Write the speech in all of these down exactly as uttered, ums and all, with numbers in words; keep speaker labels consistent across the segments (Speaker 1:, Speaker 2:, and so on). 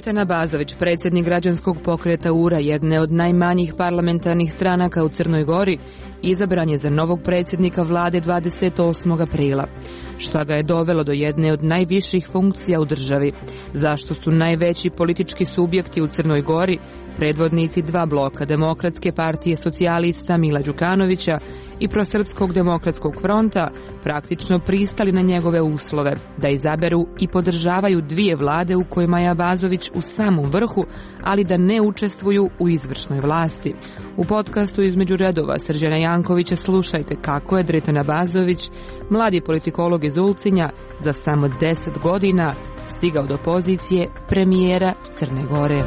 Speaker 1: Dritan Abazović, predsjednik građanskog pokreta U R A, jedne od najmanjih parlamentarnih stranaka u Crnoj Gori, izabran je za novog predsjednika vlade dvadeset osmog aprila. Šta ga je dovelo do jedne od najviših funkcija u državi? Zašto su najveći politički subjekti u Crnoj Gori, predvodnici dva bloka, Demokratske partije socijalista Mila Đukanovića i Prosrpskog demokratskog fronta, praktično pristali na njegove uslove da izaberu i podržavaju dvije vlade u kojima je Abazović u samom vrhu, ali da ne učestvuju u izvršnoj vlasti? U podcastu Između redova Srđana Jankovića slušajte kako je Dritan Abazović, mladi politikolog iz Ulcinja, za samo deset godina stigao do pozicije premijera Crne Gore.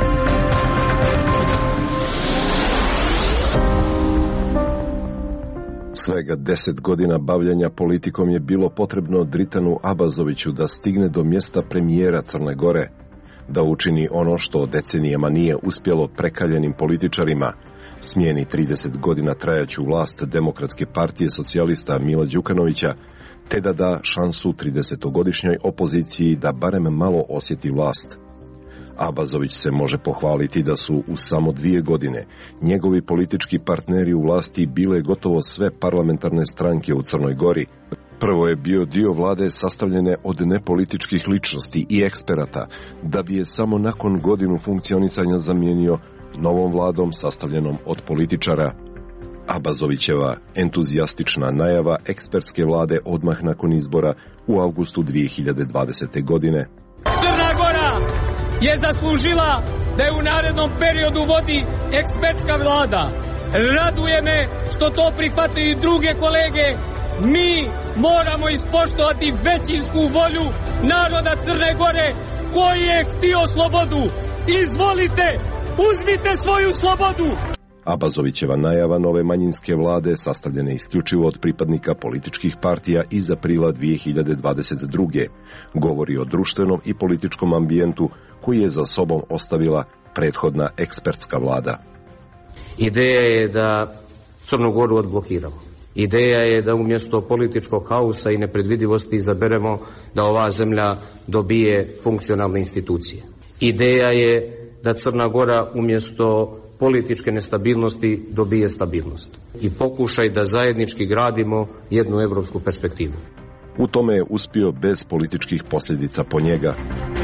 Speaker 2: Svega deset godina bavljanja politikom je bilo potrebno Dritanu Abazoviću da stigne do mjesta premijera Crne Gore, da učini ono što decenijama nije uspjelo prekaljenim političarima, smijeni trideset godina trajaću vlast Demokratske partije socijalista Mila Đukanovića, te da da šansu tridesetogodišnjoj opoziciji da barem malo osjeti vlast. Abazović se može pohvaliti da su u samo dvije godine njegovi politički partneri u vlasti bile gotovo sve parlamentarne stranke u Crnoj Gori. Prvo je bio dio vlade sastavljene od nepolitičkih ličnosti i eksperata, da bi je samo nakon godinu funkcionisanja zamijenio novom vladom sastavljenom od političara. Abazovićeva entuzijastična najava ekspertske vlade odmah nakon izbora u avgustu dvije hiljade dvadesete. godine.
Speaker 3: Crna Gora je zaslužila da je u narednom periodu vodi ekspertska vlada. Raduje me što to prihvataju i druge kolege. Mi moramo ispoštovati većinsku volju naroda Crne Gore koji je htio slobodu. Izvolite, uzmite svoju slobodu.
Speaker 2: Abazovićeva najava nove manjinske vlade, sastavljene isključivo od pripadnika političkih partija iz aprila dvije hiljade dvadeset druge. govori o društvenom i političkom ambijentu koji je za sobom ostavila prethodna ekspertska vlada.
Speaker 4: Ideja je da Crnu Goru odblokiramo. Ideja je da umjesto političkog haosa i nepredvidivosti izaberemo da ova zemlja dobije funkcionalne institucije. Ideja je da Crna Gora umjesto političke nestabilnosti dobije stabilnost i pokušaj da zajednički gradimo jednu evropsku perspektivu.
Speaker 2: U tome je uspio bez političkih posljedica po njega.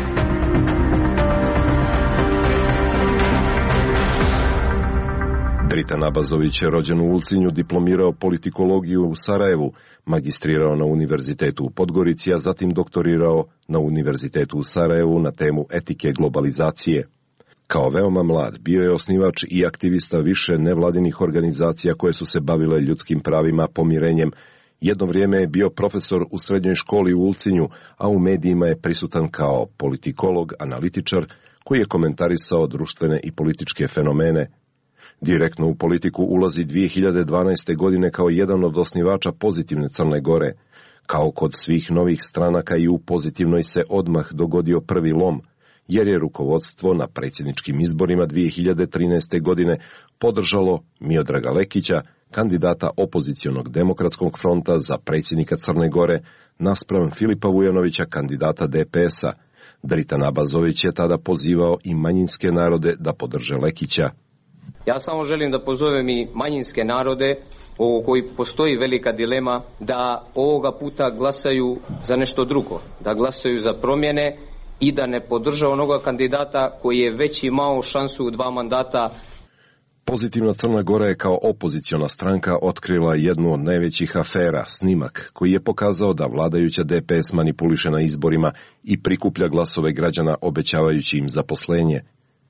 Speaker 2: Dritan Abazović je rođen u Ulcinju, diplomirao politikologiju u Sarajevu, magistrirao na Univerzitetu u Podgorici, a zatim doktorirao na Univerzitetu u Sarajevu na temu etike globalizacije. Kao veoma mlad bio je osnivač i aktivista više nevladinih organizacija koje su se bavile ljudskim pravima, pomirenjem. Jedno vrijeme je bio profesor u srednjoj školi u Ulcinju, a u medijima je prisutan kao politikolog, analitičar koji je komentarisao društvene i političke fenomene. Direktno u politiku ulazi dvije hiljade dvanaeste. godine kao jedan od osnivača Pozitivne Crne Gore. Kao kod svih novih stranaka i u Pozitivnoj se odmah dogodio prvi lom, jer je rukovodstvo na predsjedničkim izborima dvije hiljade trinaeste. godine podržalo Miodraga Lekića, kandidata opozicionog Demokratskog fronta za predsjednika Crne Gore, naspram Filipa Vujanovića, kandidata D P S-a. Dritan Abazović je tada pozivao i manjinske narode da podrže Lekića.
Speaker 4: Ja samo želim da pozovem i manjinske narode u koji postoji velika dilema da ovoga puta glasaju za nešto drugo, da glasaju za promjene i da ne podrža onoga kandidata koji je već imao šansu u dva mandata.
Speaker 2: Pozitivna Crna Gora je kao opoziciona stranka otkrila jednu od najvećih afera, snimak koji je pokazao da vladajuća D P S manipuliše na izborima i prikuplja glasove građana obećavajući im zaposlenje.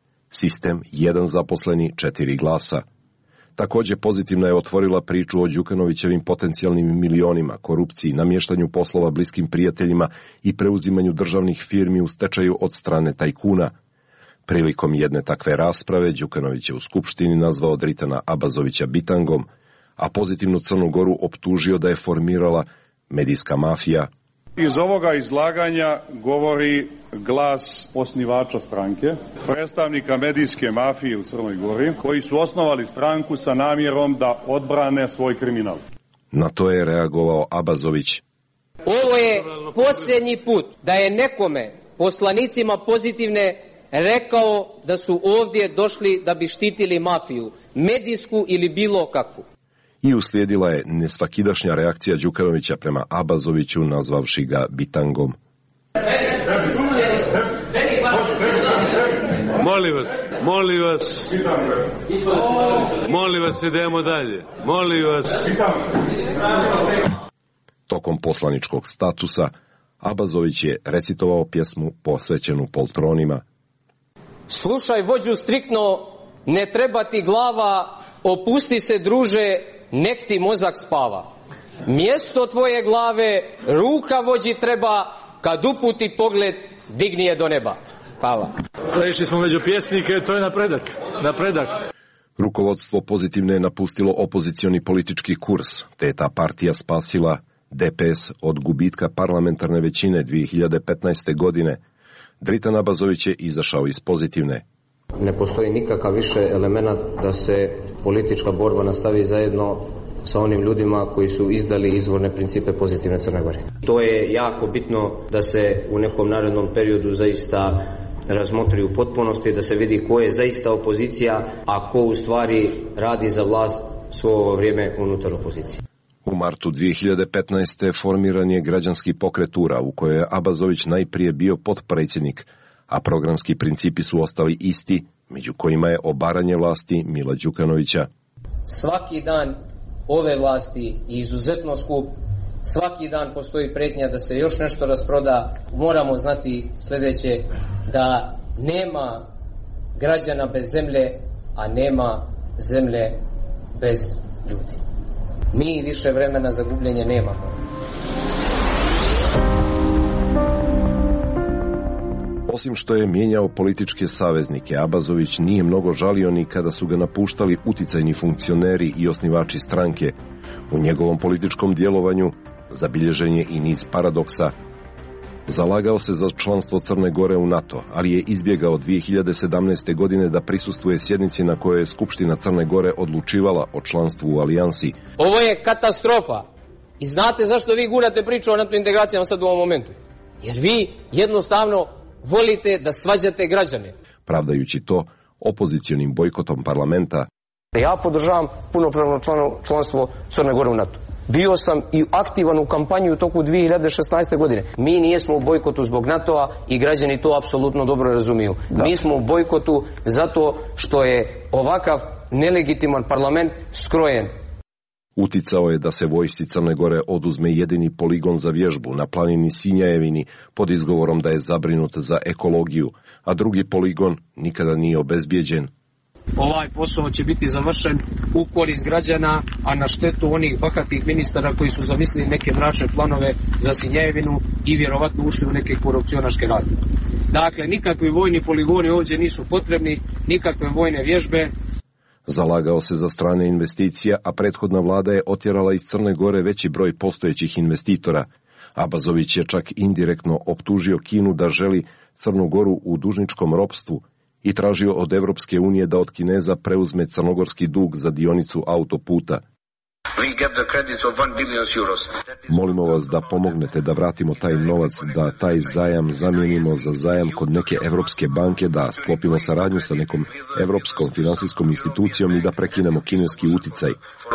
Speaker 2: Sistem jedan zaposleni, četiri glasa. Također Pozitivna je otvorila priču o Đukanovićevim potencijalnim milionima, korupciji, namještanju poslova bliskim prijateljima i preuzimanju državnih firmi u stečaju od strane tajkuna. Prilikom jedne takve rasprave Đukanović je u skupštini nazvao Dritana Abazovića bitangom, a Pozitivnu Crnu Goru optužio da je formirala medijska mafija.
Speaker 5: Iz ovoga izlaganja govori glas osnivača stranke, predstavnika medijske mafije u Crnoj Gori, koji su osnovali stranku sa namjerom da odbrane svoj kriminal.
Speaker 2: Na to je reagovao Abazović.
Speaker 4: Ovo je posljednji put da je nekome, poslanicima Pozitivne,
Speaker 6: rekao da su ovdje došli da bi štitili mafiju, medijsku ili bilo kakvu.
Speaker 2: I uslijedila je nesvakidašnja reakcija Đukanovića prema Abazoviću, nazvavši ga bitangom.
Speaker 7: Molim vas, molim vas, molim vas, idemo dalje, molim vas.
Speaker 2: Tokom poslaničkog statusa, Abazović je recitovao pjesmu posvećenu poltronima.
Speaker 6: Slušaj vođu striktno, ne treba ti glava, opusti se druže, nek ti mozak spava. Mjesto tvoje glave, ruka vođi treba, kad uputi pogled, digni je do neba. Hvala.
Speaker 7: Prešli smo među pjesnike, to je napredak. Napredak.
Speaker 2: Rukovodstvo Pozitivne je napustilo opozicioni politički kurs, te je ta partija spasila D P S od gubitka parlamentarne većine dvije hiljade petnaeste. godine. Dritan Abazović je izašao iz Pozitivne.
Speaker 4: Ne postoji nikakav više element da se politička borba nastavi zajedno sa onim ljudima koji su izdali izvorne principe Pozitivne Crne Gore. To je jako bitno da se u nekom narednom periodu zaista razmotri u potpunosti, da se vidi ko je zaista opozicija, a ko u stvari radi za vlast svo ovo vrijeme unutar opozicije.
Speaker 2: U martu dvije hiljade petnaeste. formiran je građanski pokret U-ra, u kojoj je Abazović najprije bio potpredsjednik, a programski principi su ostali isti, među kojima je obaranje vlasti Mila Đukanovića.
Speaker 6: Svaki dan ove vlasti je izuzetno skup, svaki dan postoji prijetnja da se još nešto rasproda. Moramo znati sljedeće, da nema građana bez zemlje, a nema zemlje bez ljudi. Mi više vremena za gubljenje nemamo.
Speaker 2: Osim što je mijenjao političke saveznike, Abazović nije mnogo žalio ni kada su ga napuštali uticajni funkcioneri i osnivači stranke. U njegovom političkom djelovanju zabilježen je i niz paradoksa. Zalagao se za članstvo Crne Gore u NATO, ali je izbjegao dvije hiljade sedamnaeste. godine da prisustvuje sjednici na kojoj je Skupština Crne Gore odlučivala o članstvu u alijansi.
Speaker 6: Ovo je katastrofa. I znate zašto vi gurate priču o NATO integracijama sad u ovom momentu? Jer vi jednostavno volite da svađate građane.
Speaker 2: Pravdajući to opozicionim bojkotom parlamenta.
Speaker 8: Ja podržavam punopravno članstvo Crne Gore u NATO. Bio sam i aktivan u kampanji u toku dvije hiljade šesnaeste. godine. Mi nijesmo u bojkotu zbog NATO-a i građani to apsolutno dobro razumiju. Da. Mi smo u bojkotu zato što je ovakav nelegitiman parlament skrojen.
Speaker 2: Uticao je da se vojsci Crne Gore oduzme jedini poligon za vježbu na planini Sinjajevini pod izgovorom da je zabrinut za ekologiju, a drugi poligon nikada nije obezbijeđen.
Speaker 6: Ovaj posao će biti završen u korist građana, a na štetu onih bahatih ministara koji su zamislili neke mračne planove za Sinjajevinu i vjerovatno ušli u neke korupcionaške radnje. Dakle, nikakvi vojni poligoni ovdje nisu potrebni, nikakve vojne vježbe.
Speaker 2: Zalagao se za strane investicija, a prethodna vlada je otjerala iz Crne Gore veći broj postojećih investitora. Abazović je čak indirektno optužio Kinu da želi Crnu Goru u dužničkom ropstvu i tražio od Evropske unije da od Kineza preuzme crnogorski dug za dionicu autoputa. Molimo vas da pomognete da vratimo taj novac, da taj zajam zamijenimo za zajam kod neke evropske banke, da sklopimo saradnju sa nekom evropskom finansijskom institucijom i da prekinemo kineski uticaj.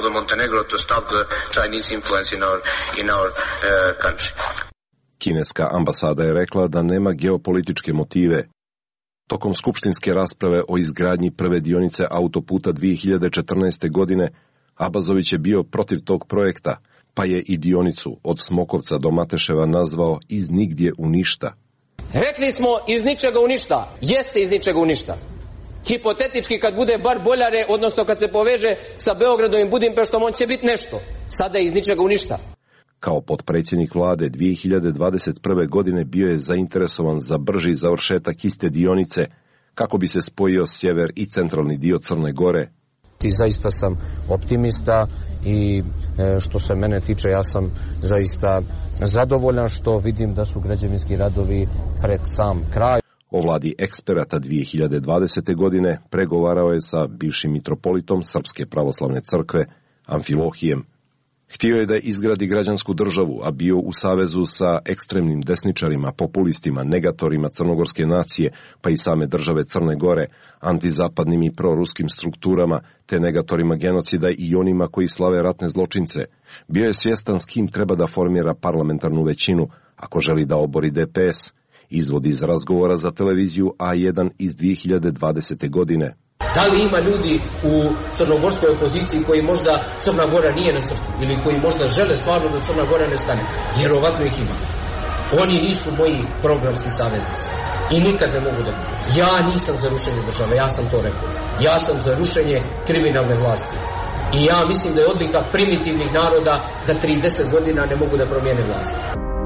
Speaker 2: Kineska ambasada je rekla da nema geopolitičke motive. Tokom skupštinske rasprave o izgradnji prve dionice autoputa dvije hiljade četrnaeste. godine Abazović je bio protiv tog projekta, pa je i dionicu od Smokovca do Mateševa nazvao iz nigdje u ništa.
Speaker 6: Rekli smo iz ničega u ništa. Jeste iz ničega u ništa. Hipotetički kad bude bar boljare, odnosno kad se poveže sa Beogradom i Budimpeštom, on će biti nešto. Sada je iz ničega u ništa.
Speaker 2: Kao potpredsjednik vlade dvije hiljade dvadeset prve. godine bio je zainteresovan za brži završetak iste dionice kako bi se spojio sjever i centralni dio Crne Gore.
Speaker 8: I zaista sam optimista i što se mene tiče ja sam zaista zadovoljan što vidim da su građevinski radovi pred sam kraj.
Speaker 2: O vladi eksperata dvije hiljade dvadesete. godine pregovarao je sa bivšim mitropolitom Srpske pravoslavne crkve Amfilohijem. Htio je da izgradi građansku državu, a bio u savezu sa ekstremnim desničarima, populistima, negatorima crnogorske nacije, pa i same države Crne Gore, antizapadnim i proruskim strukturama, te negatorima genocida i onima koji slave ratne zločince. Bio je svjestan s kim treba da formira parlamentarnu većinu, ako želi da obori D P S, izvodi iz razgovora za televiziju A jedan iz dvije hiljade dvadesete. godine.
Speaker 6: Da li ima ljudi u crnogorskoj opoziciji koji možda Crna Gora nije na srcu ili koji možda žele stvarno da Crna Gora ne stane? Vjerovatno ih ima. Oni nisu moji programski saveznici i nikad ne mogu da budu. Ja nisam za rušenje države, ja sam to rekao. Ja sam za rušenje kriminalne vlasti. I ja mislim da je odlika primitivnih naroda da trideset godina ne mogu da promijene vlast.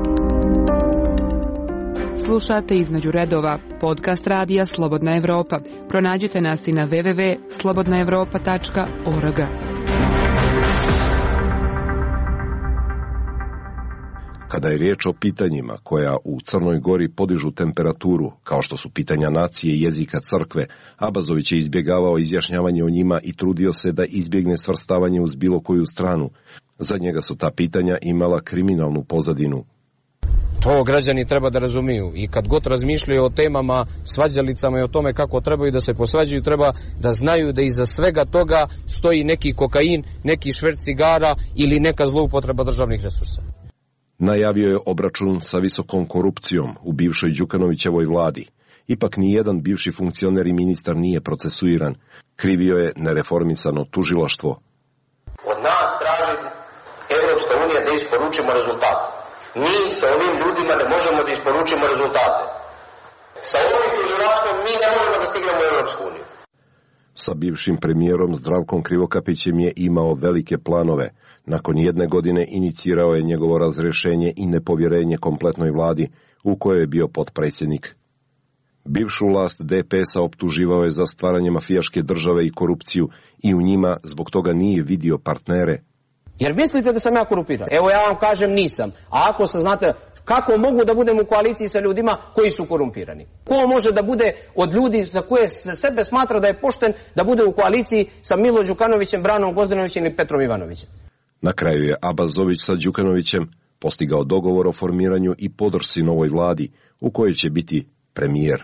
Speaker 1: Slušate Između redova, podcast radija Slobodna Evropa. Pronađite nas i na w w w tačka slobodna evropa tačka org.
Speaker 2: Kada je riječ o pitanjima koja u Crnoj Gori podižu temperaturu, kao što su pitanja nacije i jezika crkve, Abazović je izbjegavao izjašnjavanje o njima i trudio se da izbjegne svrstavanje uz bilo koju stranu. Za njega su ta pitanja imala kriminalnu pozadinu.
Speaker 8: To građani treba da razumiju i kad god razmišljaju o temama, svađalicama i o tome kako trebaju da se posvađaju, treba da znaju da iza svega toga stoji neki kokain, neki šverc cigara ili neka zloupotreba državnih resursa.
Speaker 2: Najavio je obračun sa visokom korupcijom u bivšoj Đukanovićevoj vladi. Ipak ni jedan bivši funkcioner i ministar nije procesuiran. Krivio je nereformisano tužilaštvo.
Speaker 8: Od nas traži Evropska unija da isporučimo rezultate. Mi sa ovim ljudima ne možemo da isporučimo rezultate. Sa ovim tužilaštvom mi ne možemo da stignemo u Evropsku uniju.
Speaker 2: Sa bivšim premijerom Zdravkom Krivokapićem je imao velike planove. Nakon jedne godine inicirao je njegovo razrješenje i nepovjerenje kompletnoj vladi u kojoj je bio potpredsjednik. Bivšu vlast D P S-a optuživao je za stvaranje mafijaške države i korupciju i u njima zbog toga nije vidio partnere.
Speaker 8: Jer mislite da sam ja korumpiran? Evo ja vam kažem nisam. A ako se znate kako mogu da budem u koaliciji sa ljudima koji su korumpirani? Ko može da bude od ljudi za koje se sebe smatra da je pošten da bude u koaliciji sa Milo Đukanovićem, Branom Gvozdenovićem ili Petrom Ivanovićem?
Speaker 2: Na kraju je Abazović sa Đukanovićem postigao dogovor o formiranju i podršci novoj vladi u kojoj će biti premijer.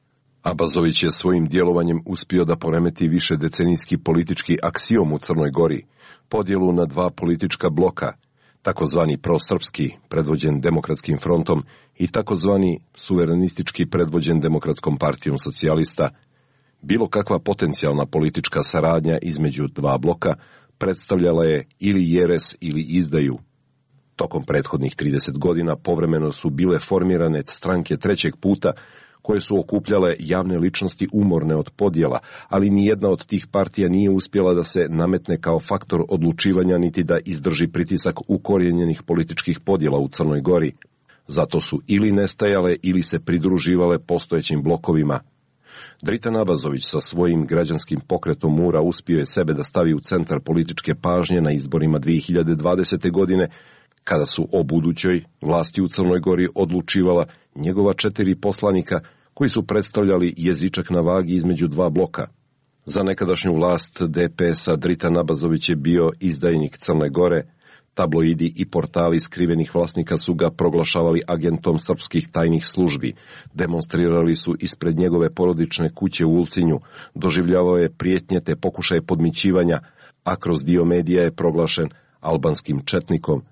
Speaker 2: Abazović je svojim djelovanjem uspio da poremeti više decenijski politički aksiom u Crnoj Gori, podjelu na dva politička bloka, takozvani prosrpski, predvođen Demokratskim frontom, i takozvani suverenistički, predvođen Demokratskom partijom socijalista. Bilo kakva potencijalna politička saradnja između dva bloka predstavljala je ili jeres ili izdaju. Tokom prethodnih trideset godina povremeno su bile formirane stranke trećeg puta, koje su okupljale javne ličnosti umorne od podjela, ali nijedna od tih partija nije uspjela da se nametne kao faktor odlučivanja niti da izdrži pritisak ukorijenjenih političkih podjela u Crnoj Gori. Zato su ili nestajale ili se pridruživale postojećim blokovima. Dritan Abazović sa svojim građanskim pokretom Mura uspio je sebe da stavi u centar političke pažnje na izborima dvije hiljade dvadesete. godine, kada su o budućoj vlasti u Crnoj Gori odlučivala njegova četiri poslanika koji su predstavljali jezičak na vagi između dva bloka. Za nekadašnju vlast D P S-a Dritan Abazović je bio izdajnik Crne Gore. Tabloidi i portali skrivenih vlasnika su ga proglašavali agentom srpskih tajnih službi, demonstrirali su ispred njegove porodične kuće u Ulcinju, doživljavao je prijetnje te pokušaje podmićivanja, a kroz dio medija je proglašen albanskim četnikom.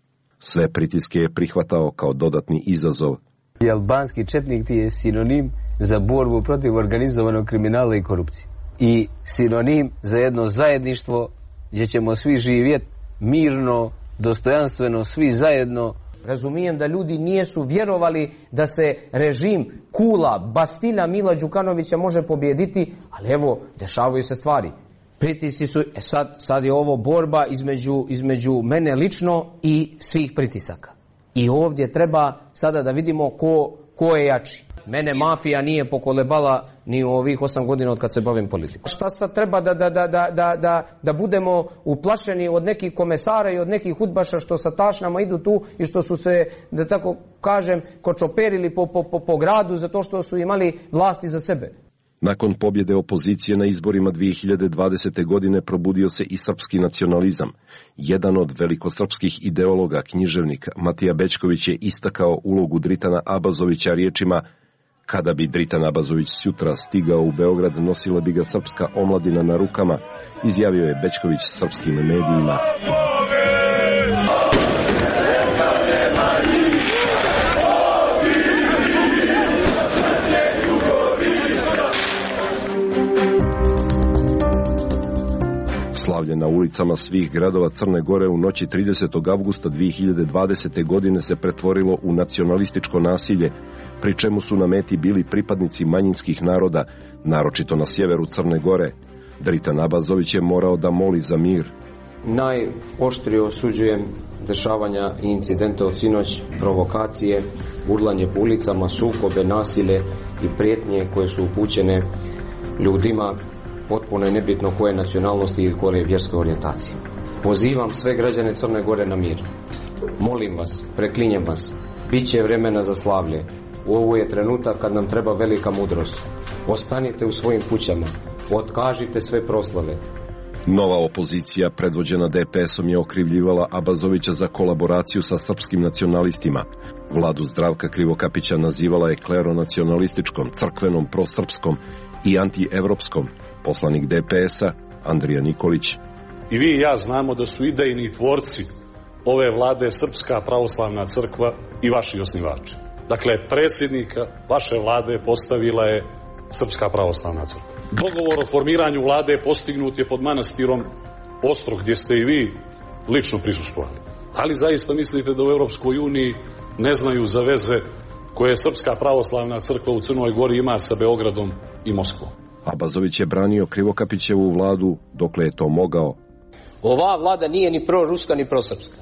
Speaker 2: Sve pritiske je prihvatao kao dodatni izazov.
Speaker 9: I albanski četnik ti je sinonim za borbu protiv organizovanog kriminala i korupcije. I sinonim za jedno zajedništvo gdje ćemo svi živjeti mirno, dostojanstveno, svi zajedno.
Speaker 8: Razumijem da ljudi nijesu vjerovali da se režim Kula, Bastilja Mila Đukanovića može pobijediti, ali evo, dešavaju se stvari. Pritisci su, e sad, sad je ovo borba između, između mene lično i svih pritisaka. I ovdje treba sada da vidimo ko, ko je jači. Mene mafija nije pokolebala ni u ovih osam godina od kad se bavim politikom. Šta sad treba da, da, da, da, da, da budemo uplašeni od nekih komesara i od nekih udbaša što sa tašnama idu tu i što su se, da tako kažem, kočoperili po, po, po, po gradu zato što su imali vlasti za sebe.
Speaker 2: Nakon pobjede opozicije na izborima dvije hiljade dvadesete. godine probudio se i srpski nacionalizam. Jedan od velikosrpskih ideologa, književnik Matija Bećković je istakao ulogu Dritana Abazovića riječima: kada bi Dritan Abazović sutra stigao u Beograd, nosila bi ga srpska omladina na rukama, izjavio je Bećković srpskim medijima. Slavlje na ulicama svih gradova Crne Gore u noći tridesetog avgusta dvije hiljade dvadesete. godine se pretvorilo u nacionalističko nasilje, pri čemu su na meti bili pripadnici manjinskih naroda, naročito na sjeveru Crne Gore. Dritan Abazović je morao da moli za mir.
Speaker 4: Najoštrije osuđujem dešavanja i incidente od sinoć, provokacije, urlanje po ulicama, sukobe, nasilje i prijetnje koje su upućene ljudima potpuno je nebitno koje nacionalnosti i koje vjerske orijentacije. Pozivam sve građane Crne Gore na mir. Molim vas, preklinjem vas, bit će vremena za slavlje. Ovo je trenutak kad nam treba velika mudrost. Ostanite u svojim kućama, otkažite sve proslave.
Speaker 2: Nova opozicija, predvođena D P S-om, je okrivljivala Abazovića za kolaboraciju sa srpskim nacionalistima. Vladu Zdravka Krivokapića nazivala je kleronacionalističkom, crkvenom, prosrpskom i antievropskom. Poslanik D P S-a, Andrija Nikolić.
Speaker 10: I vi i ja znamo da su idejni tvorci ove vlade Srpska pravoslavna crkva i vaši osnivači. Dakle, predsjednika vaše vlade postavila je Srpska pravoslavna crkva. Dogovor o formiranju vlade postignut je pod manastirom Ostrog, gdje ste i vi lično prisustvovali. Da li zaista mislite da u Europskoj uniji ne znaju za veze koje Srpska pravoslavna crkva u Crnoj Gori ima sa Beogradom i Moskvom?
Speaker 2: Abazović je branio Krivokapićevu vladu dokle je to mogao.
Speaker 6: Ova vlada nije ni proruska ni prosrpska.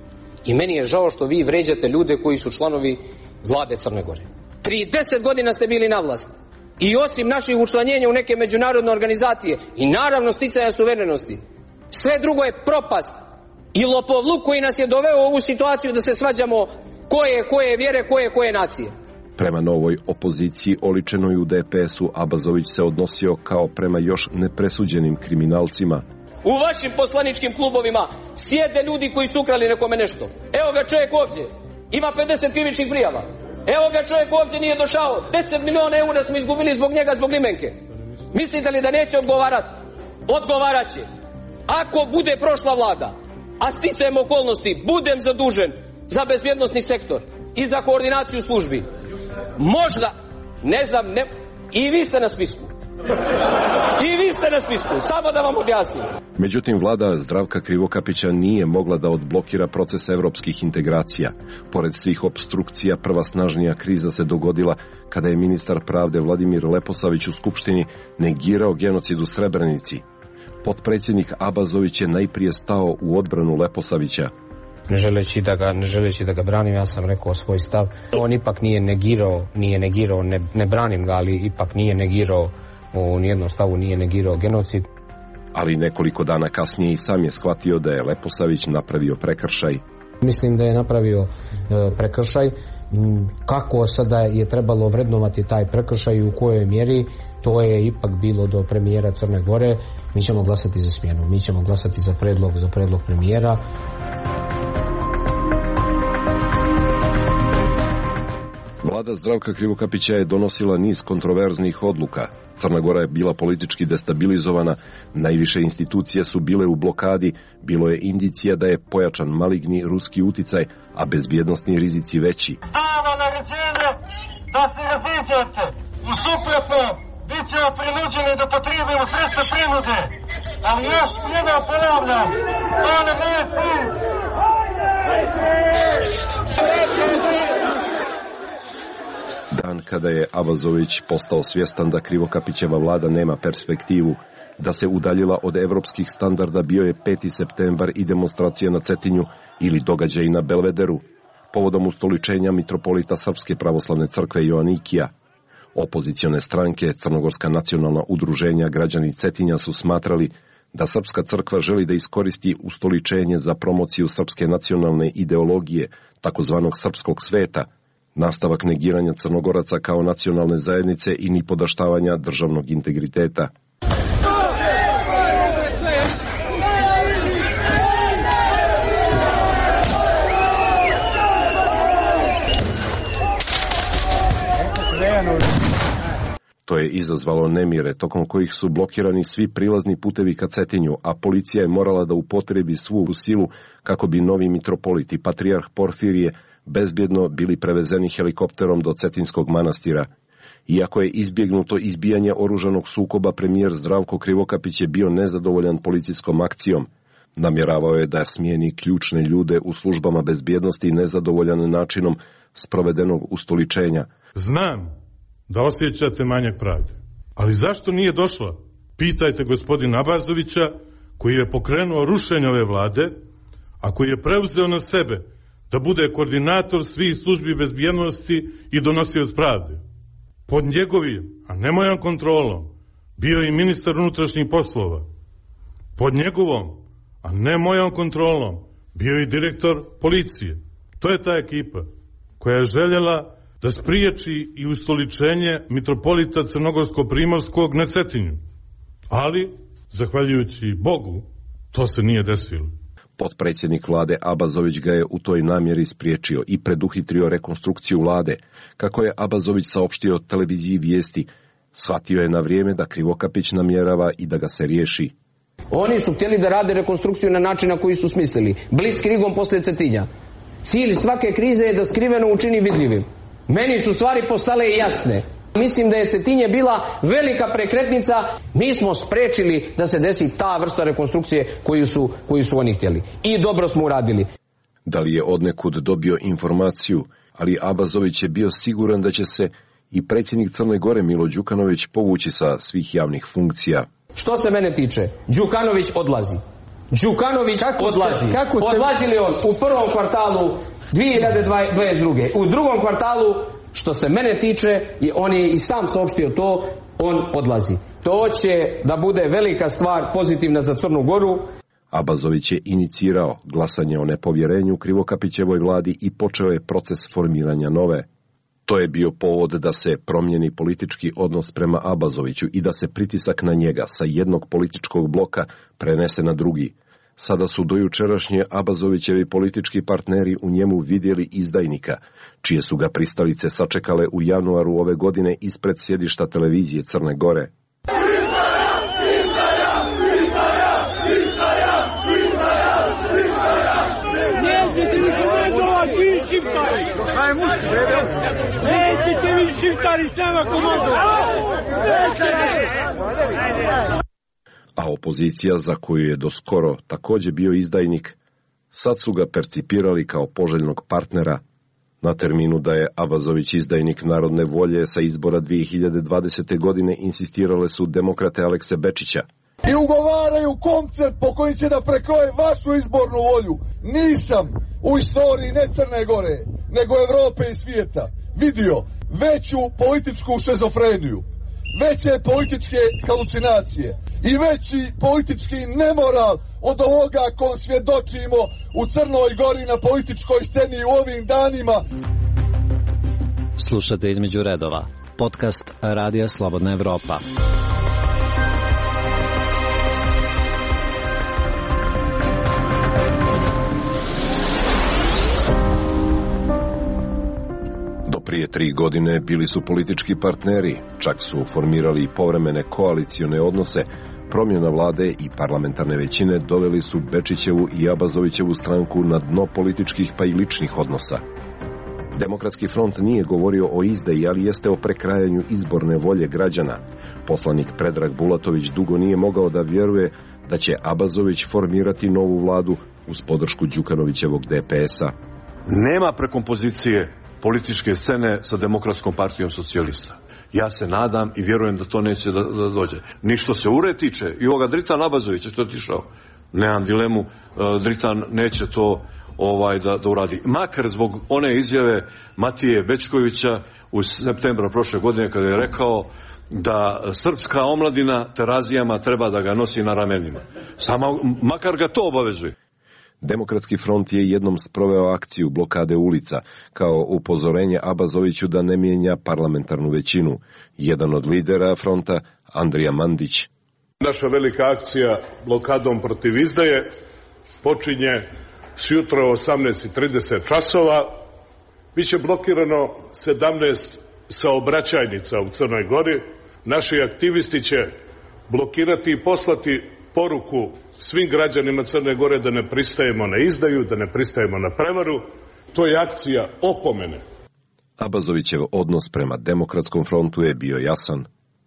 Speaker 6: I meni je žao što vi vređate ljude koji su članovi vlade Crne Gore. trideset godina ste bili na vlasti. I osim naših učlanjenja u neke međunarodne organizacije i naravno sticaja suverenosti, sve drugo je propast i lopovluk koji nas je doveo u ovu situaciju da se svađamo ko je koje vjere, ko je koje nacije.
Speaker 2: Prema novoj opoziciji oličenoj u D P S-u, Abazović se odnosio kao prema još nepresuđenim kriminalcima.
Speaker 6: U vašim poslaničkim klubovima sjede ljudi koji su ukrali nekome nešto. Evo ga čovjek ovdje, ima pedeset krivičnih prijava. Evo ga čovjek ovdje nije došao, deset miliona eura smo izgubili zbog njega, zbog limenke. Mislite li da neće odgovarati? Odgovarat će. Ako bude prošla vlada, a sticajem okolnosti budem zadužen za bezbjednosni sektor i za koordinaciju službi, možda, ne znam, ne, i vi ste na spisku. I vi ste na spisku, samo da vam objasnim.
Speaker 2: Međutim, vlada Zdravka Krivokapića nije mogla da odblokira proces evropskih integracija. Pored svih opstrukcija, prva snažnija kriza se dogodila kada je ministar pravde Vladimir Leposavić u Skupštini negirao genocid u Srebrenici. Potpredsjednik Abazović je najprije stao u odbranu Leposavića.
Speaker 8: Ne želeći da ga, ne želeći da ga branim, ja sam rekao svoj stav. On ipak nije negirao, nije negirao, ne, ne branim ga, ali ipak nije negirao, u nijednom stavu nije negirao genocid.
Speaker 2: Ali nekoliko dana kasnije i sam je shvatio da je Leposavić napravio prekršaj.
Speaker 8: Mislim da je napravio e, prekršaj. Kako sada je trebalo vrednovati taj prekršaj i u kojoj mjeri, to je ipak bilo do premijera Crne Gore. Mi ćemo glasati za smjenu, mi ćemo glasati za predlog, za predlog premijera.
Speaker 2: Vlada Zdravka Krivokapića je donosila niz kontroverznih odluka. Crna Gora je bila politički destabilizovana, najviše institucije su bile u blokadi, bilo je indicija da je pojačan maligni ruski uticaj, a bezbjednosni rizici veći.
Speaker 11: Stava naređenje da se raziđete, u suprotnom bit ćemo prinuđeni da potrebimo sredstva prinude, ali još jednom ponavljam, to nam nije cilj.
Speaker 2: Dan kada je Abazović postao svjestan da Krivokapićeva vlada nema perspektivu, da se udaljila od evropskih standarda, bio je peti septembar i demonstracije na Cetinju ili događaji na Belvederu, povodom ustoličenja mitropolita Srpske pravoslavne crkve Joanikija. Opozicione stranke, Crnogorska nacionalna udruženja, građani Cetinja su smatrali da Srpska crkva želi da iskoristi ustoličenje za promociju srpske nacionalne ideologije, takozvanog srpskog sveta. nastavak negiranja Crnogoraca kao nacionalne zajednice i nipodaštavanja državnog integriteta. To je izazvalo nemire, tokom kojih su blokirani svi prilazni putevi ka Cetinju, a policija je morala da upotrebi svu silu kako bi novi mitropolit i patrijarh Porfirije bezbjedno bili prevezeni helikopterom do Cetinskog manastira. Iako je izbjegnuto izbijanje oružanog sukoba, premijer Zdravko Krivokapić je bio nezadovoljan policijskom akcijom. Namjeravao je da smijeni ključne ljude u službama bezbjednosti nezadovoljan načinom sprovedenog ustoličenja.
Speaker 12: Znam da osjećate manjak pravde, ali zašto nije došla? Pitajte gospodina Abazovića, koji je pokrenuo rušenje ove vlade, a koji je preuzeo na sebe da bude koordinator svih službi bezbjednosti i donosioc pravde. Pod njegovim, a ne mojom kontrolom, bio i ministar unutrašnjih poslova. Pod njegovom, a ne mojom kontrolom, bio i direktor policije. To je ta ekipa koja je željela da spriječi i ustoličenje mitropolita Crnogorsko-Primorskog na Cetinju. Ali, zahvaljujući Bogu, to se nije desilo.
Speaker 2: Potpredsjednik vlade Abazović ga je u toj namjeri spriječio i preduhitrio rekonstrukciju vlade. Kako je Abazović saopštio televiziji Vijesti, shvatio je na vrijeme da Krivokapić namjerava i da ga se riješi.
Speaker 8: Oni su htjeli da rade rekonstrukciju na način na koji su smislili. Blitzkriegom poslije Cetinja. Cilj svake krize je da skriveno učini vidljivim. Meni su stvari postale jasne. Mislim da je Cetinje bila velika prekretnica. Mi smo sprečili da se desi ta vrsta rekonstrukcije koju su, koju su oni htjeli. I dobro smo uradili.
Speaker 2: Da li je odnekud dobio informaciju, ali Abazović je bio siguran da će se i predsjednik Crne Gore Milo Đukanović povući sa svih javnih funkcija.
Speaker 8: Što se mene tiče, Đukanović odlazi. Đukanović kako odlazi. Ste, kako ste... Odlazi li on u prvom kvartalu dvije hiljade dvadeset druge. U drugom kvartalu, što se mene tiče, je, on je i sam saopštio to, on odlazi. To će da bude velika stvar pozitivna za Crnu Goru.
Speaker 2: Abazović je inicirao glasanje o nepovjerenju Krivokapićevoj vladi i počeo je proces formiranja nove. To je bio povod da se promijeni politički odnos prema Abazoviću i da se pritisak na njega sa jednog političkog bloka prenese na drugi. Sada su dojučerašnje Abazovićevi politički partneri u njemu vidjeli izdajnika, čije su ga pristalice sačekale u januaru ove godine ispred sjedišta televizije Crne Gore.
Speaker 11: Nećete vi šiptari s nama komandu!
Speaker 2: A opozicija, za koju je doskoro također bio izdajnik, sad su ga percipirali kao poželjnog partnera. Na terminu da je Abazović izdajnik narodne volje sa izbora dvije hiljade dvadesete. godine insistirale su demokrate Alekse Bečića.
Speaker 13: I ugovaraju koncept po koji će da prekroje vašu izbornu volju. Nisam u istoriji ne Crne Gore, nego Evrope i svijeta vidio veću političku šizofreniju, veće političke halucinacije i veći politički nemoral od ovoga kom svjedočimo u Crnoj Gori na političkoj sceni u ovim danima.
Speaker 14: Slušate Između redova, podcast Radija Slobodna Evropa.
Speaker 2: Prije tri godine bili su politički partneri, čak su formirali i povremene koalicione odnose. Promjena vlade i parlamentarne većine doveli su Bečićevu i Abazovićevu stranku na dno političkih pa i ličnih odnosa. Demokratski front nije govorio o izdaji, ali jeste o prekrajanju izborne volje građana. Poslanik Predrag Bulatović dugo nije mogao da vjeruje da će Abazović formirati novu vladu uz podršku Đukanovićevog de pe es a.
Speaker 15: Nema prekompozicije političke scene sa Demokratskom partijom socijalista. Ja se nadam i vjerujem da to neće da, da dođe. Ni što se ure tiče i ovoga Dritan Abazovića što je otišao, nemam dilemu, Dritan neće to ovaj da, da uradi. Makar zbog one izjave Matije Bećkovića u septembru prošle godine kada je rekao da srpska omladina terazijama treba da ga nosi na ramenima. Samo, makar ga to obavezuje.
Speaker 2: Demokratski front je jednom sproveo akciju blokade ulica kao upozorenje Abazoviću da ne mijenja parlamentarnu većinu. Jedan od lidera fronta, Andrija Mandić.
Speaker 16: Naša velika akcija blokadom protiv izdaje počinje s jutro osamnaest i trideset časova. Biće blokirano sedamnaest saobraćajnica u Crnoj Gori. Naši aktivisti će blokirati i poslati poruku svim građanima Crne Gore da ne pristajemo na izdaju, da ne pristajemo na prevaru. To je akcija opomene.
Speaker 2: Abazovićev odnos prema Demokratskom frontu je bio jasan.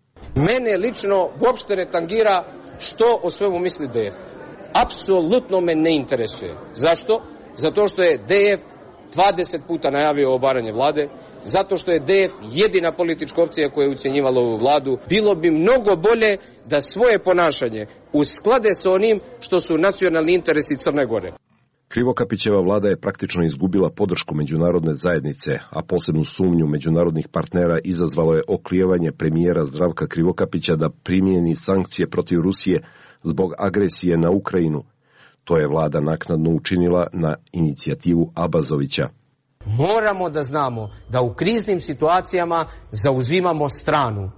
Speaker 8: Mene lično uopšte ne tangira što o svemu misli D F. Apsolutno me ne interesuje. Zašto? Zato što je D F dvadeset puta najavio obaranje vlade, zato što je D F jedina politička opcija koja je ucjenjivala ovu vladu. Bilo bi mnogo bolje da svoje ponašanje usklade sa onim što su nacionalni interesi Crne Gore.
Speaker 2: Krivokapićeva vlada je praktično izgubila podršku međunarodne zajednice, a posebnu sumnju međunarodnih partnera izazvalo je oklijevanje premijera Zdravka Krivokapića da primijeni sankcije protiv Rusije zbog agresije na Ukrajinu. To je vlada naknadno učinila na inicijativu Abazovića.
Speaker 8: Moramo da znamo da u kriznim situacijama zauzimamo stranu.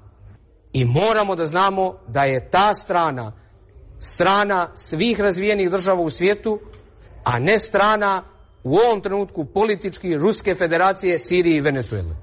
Speaker 8: I moramo da znamo da je ta strana strana svih razvijenih država u svijetu, a ne strana u ovom trenutku politički Ruske federacije, Sirije i Venezuele.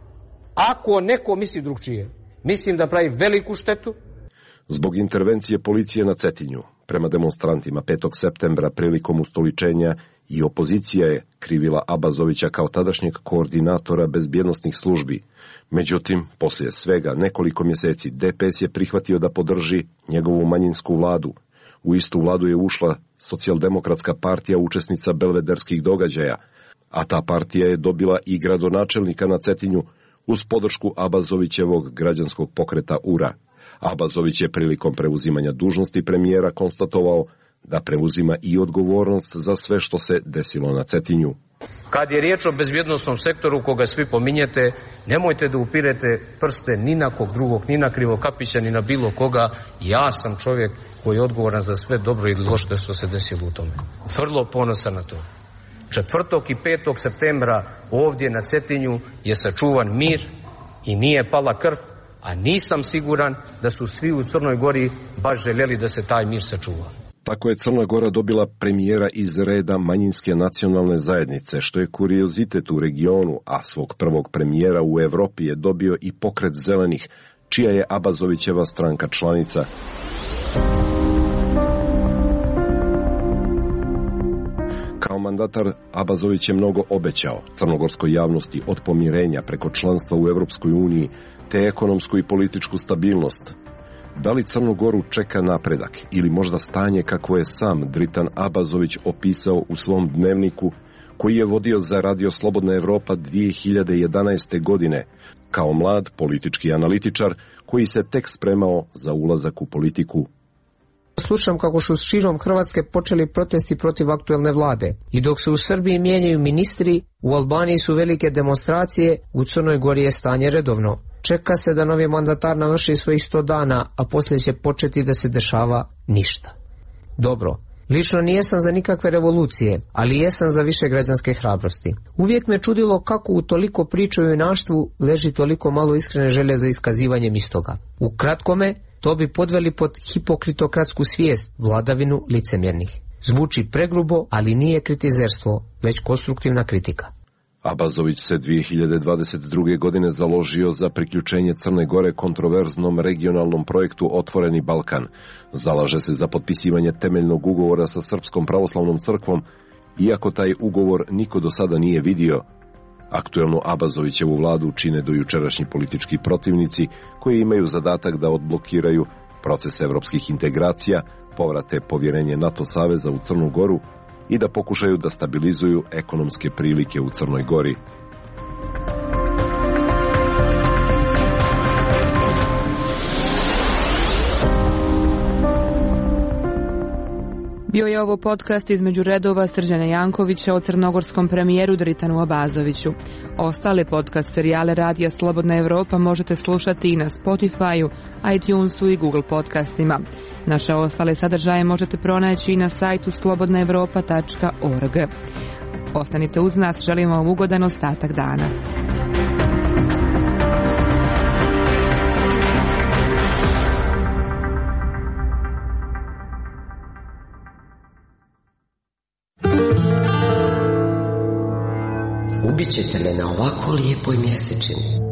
Speaker 8: Ako neko misli drugčije, mislim da pravi veliku štetu.
Speaker 2: Zbog intervencije policije na Cetinju, prema demonstrantima petog septembra prilikom ustoličenja, i opozicija je krivila Abazovića kao tadašnjeg koordinatora bezbjednosnih službi. Međutim, poslije svega nekoliko mjeseci D P S je prihvatio da podrži njegovu manjinsku vladu. U istu vladu je ušla Socijaldemokratska partija, učesnica belvederskih događaja, a ta partija je dobila i gradonačelnika na Cetinju uz podršku Abazovićevog građanskog pokreta U R A. Abazović je prilikom preuzimanja dužnosti premijera konstatovao da preuzima i odgovornost za sve što se desilo na Cetinju.
Speaker 8: Kad je riječ o bezbjednosnom sektoru koga svi pominjete, nemojte da upirete prste ni na kog drugog, ni na Krivokapića, ni na bilo koga. Ja sam čovjek koji je odgovoran za sve dobro ili loše što se desilo u tome. Vrlo ponosan na to. četvrtog i petog septembra ovdje na Cetinju je sačuvan mir i nije pala krv, a nisam siguran da su svi u Crnoj Gori baš željeli da se taj mir sačuva.
Speaker 2: Tako je Crna Gora dobila premijera iz reda manjinske nacionalne zajednice, što je kuriozitet u regionu, a svog prvog premijera u Evropi je dobio i pokret zelenih, čija je Abazovićeva stranka članica. Kao mandatar Abazović je mnogo obećao crnogorskoj javnosti, od pomirenja preko članstva u Evropskoj uniji te ekonomsku i političku stabilnost. Da li Crnu Goru čeka napredak ili možda stanje kako je sam Dritan Abazović opisao u svom dnevniku koji je vodio za Radio Slobodna Evropa dvije hiljade jedanaeste. godine kao mlad politički analitičar koji se tek spremao za ulazak u politiku?
Speaker 17: Slušam kako su širom Hrvatske počeli protesti protiv aktuelne vlade. I dok se u Srbiji mijenjaju ministri, u Albaniji su velike demonstracije, u Crnoj Gori je stanje redovno. Čeka se da novi mandatar navrši svojih sto dana, a poslije će početi da se dešava ništa. Dobro, lično nijesam za nikakve revolucije, ali jesam za više građanske hrabrosti. Uvijek me čudilo kako u toliko priča o junaštvu leži toliko malo iskrene želje za iskazivanjem istoga. U kratkome, to bi podveli pod hipokritokratsku svijest, vladavinu licemjernih. Zvuči pregrubo, ali nije kritizerstvo, već konstruktivna kritika.
Speaker 2: Abazović se dvije hiljade dvadeset druge. godine založio za priključenje Crne Gore kontroverznom regionalnom projektu Otvoreni Balkan. Zalaže se za potpisivanje temeljnog ugovora sa Srpskom pravoslavnom crkvom, iako taj ugovor niko do sada nije vidio. Aktuelnu Abazovićevu vladu čine do jučerašnji politički protivnici koji imaju zadatak da odblokiraju proces evropskih integracija, povrate povjerenje NATO saveza u Crnu Goru i da pokušaju da stabilizuju ekonomske prilike u Crnoj Gori.
Speaker 1: Bio je ovo podcast između redova Srđana Jankovića o crnogorskom premijeru Dritanu Abazoviću. Ostale podcast serijale Radija Slobodna Evropa možete slušati i na Spotify-u, iTunesu i Google podcastima. Naše ostale sadržaje možete pronaći i na sajtu slobodna evropa tačka org. Ostanite uz nas, želimo vam ugodan ostatak dana.
Speaker 18: Ubićete me na ovako lijepoj mjesečini.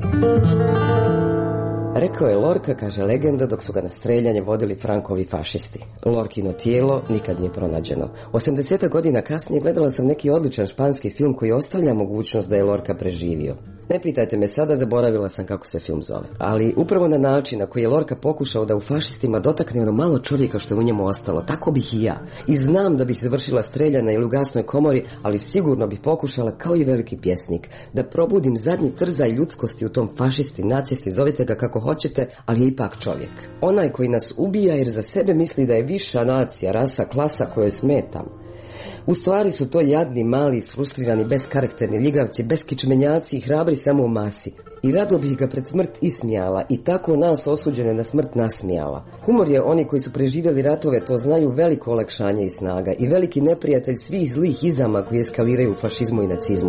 Speaker 18: Rekao je Lorca, kaže legenda, dok su ga na streljanje vodili Frankovi fašisti. Lorkino tijelo nikad nije pronađeno. osamdeset godina kasnije gledala sam neki odličan španski film koji ostavlja mogućnost da je Lorca preživio. Ne pitajte me sada, zaboravila sam kako se film zove. Ali upravo na način na koji je Lorca pokušao da u fašistima dotakne ono malo čovjeka što je u njemu ostalo, tako bih i ja. I znam da bih završila streljana ili u gasnoj komori, ali sigurno bih pokušala, kao i veliki pjesnik, da probudim zadnji trzaj ljudskosti u tom fašisti, nacisti, zovite ga kako hoćete, ali je ipak čovjek. Onaj koji nas ubija jer za sebe misli da je viša nacija, rasa, klasa kojoj smetam. U stvari su to jadni, mali, isfrustrirani, beskarakterni ljigavci, beskičmenjaci i hrabri samo u masi. I rado bih ga pred smrt ismijala i tako nas osuđene na smrt nasmijala. Humor je, oni koji su preživjeli ratove, to znaju, veliko olakšanje i snaga i veliki neprijatelj svih zlih izama koji eskaliraju u fašizmu i nacizmu.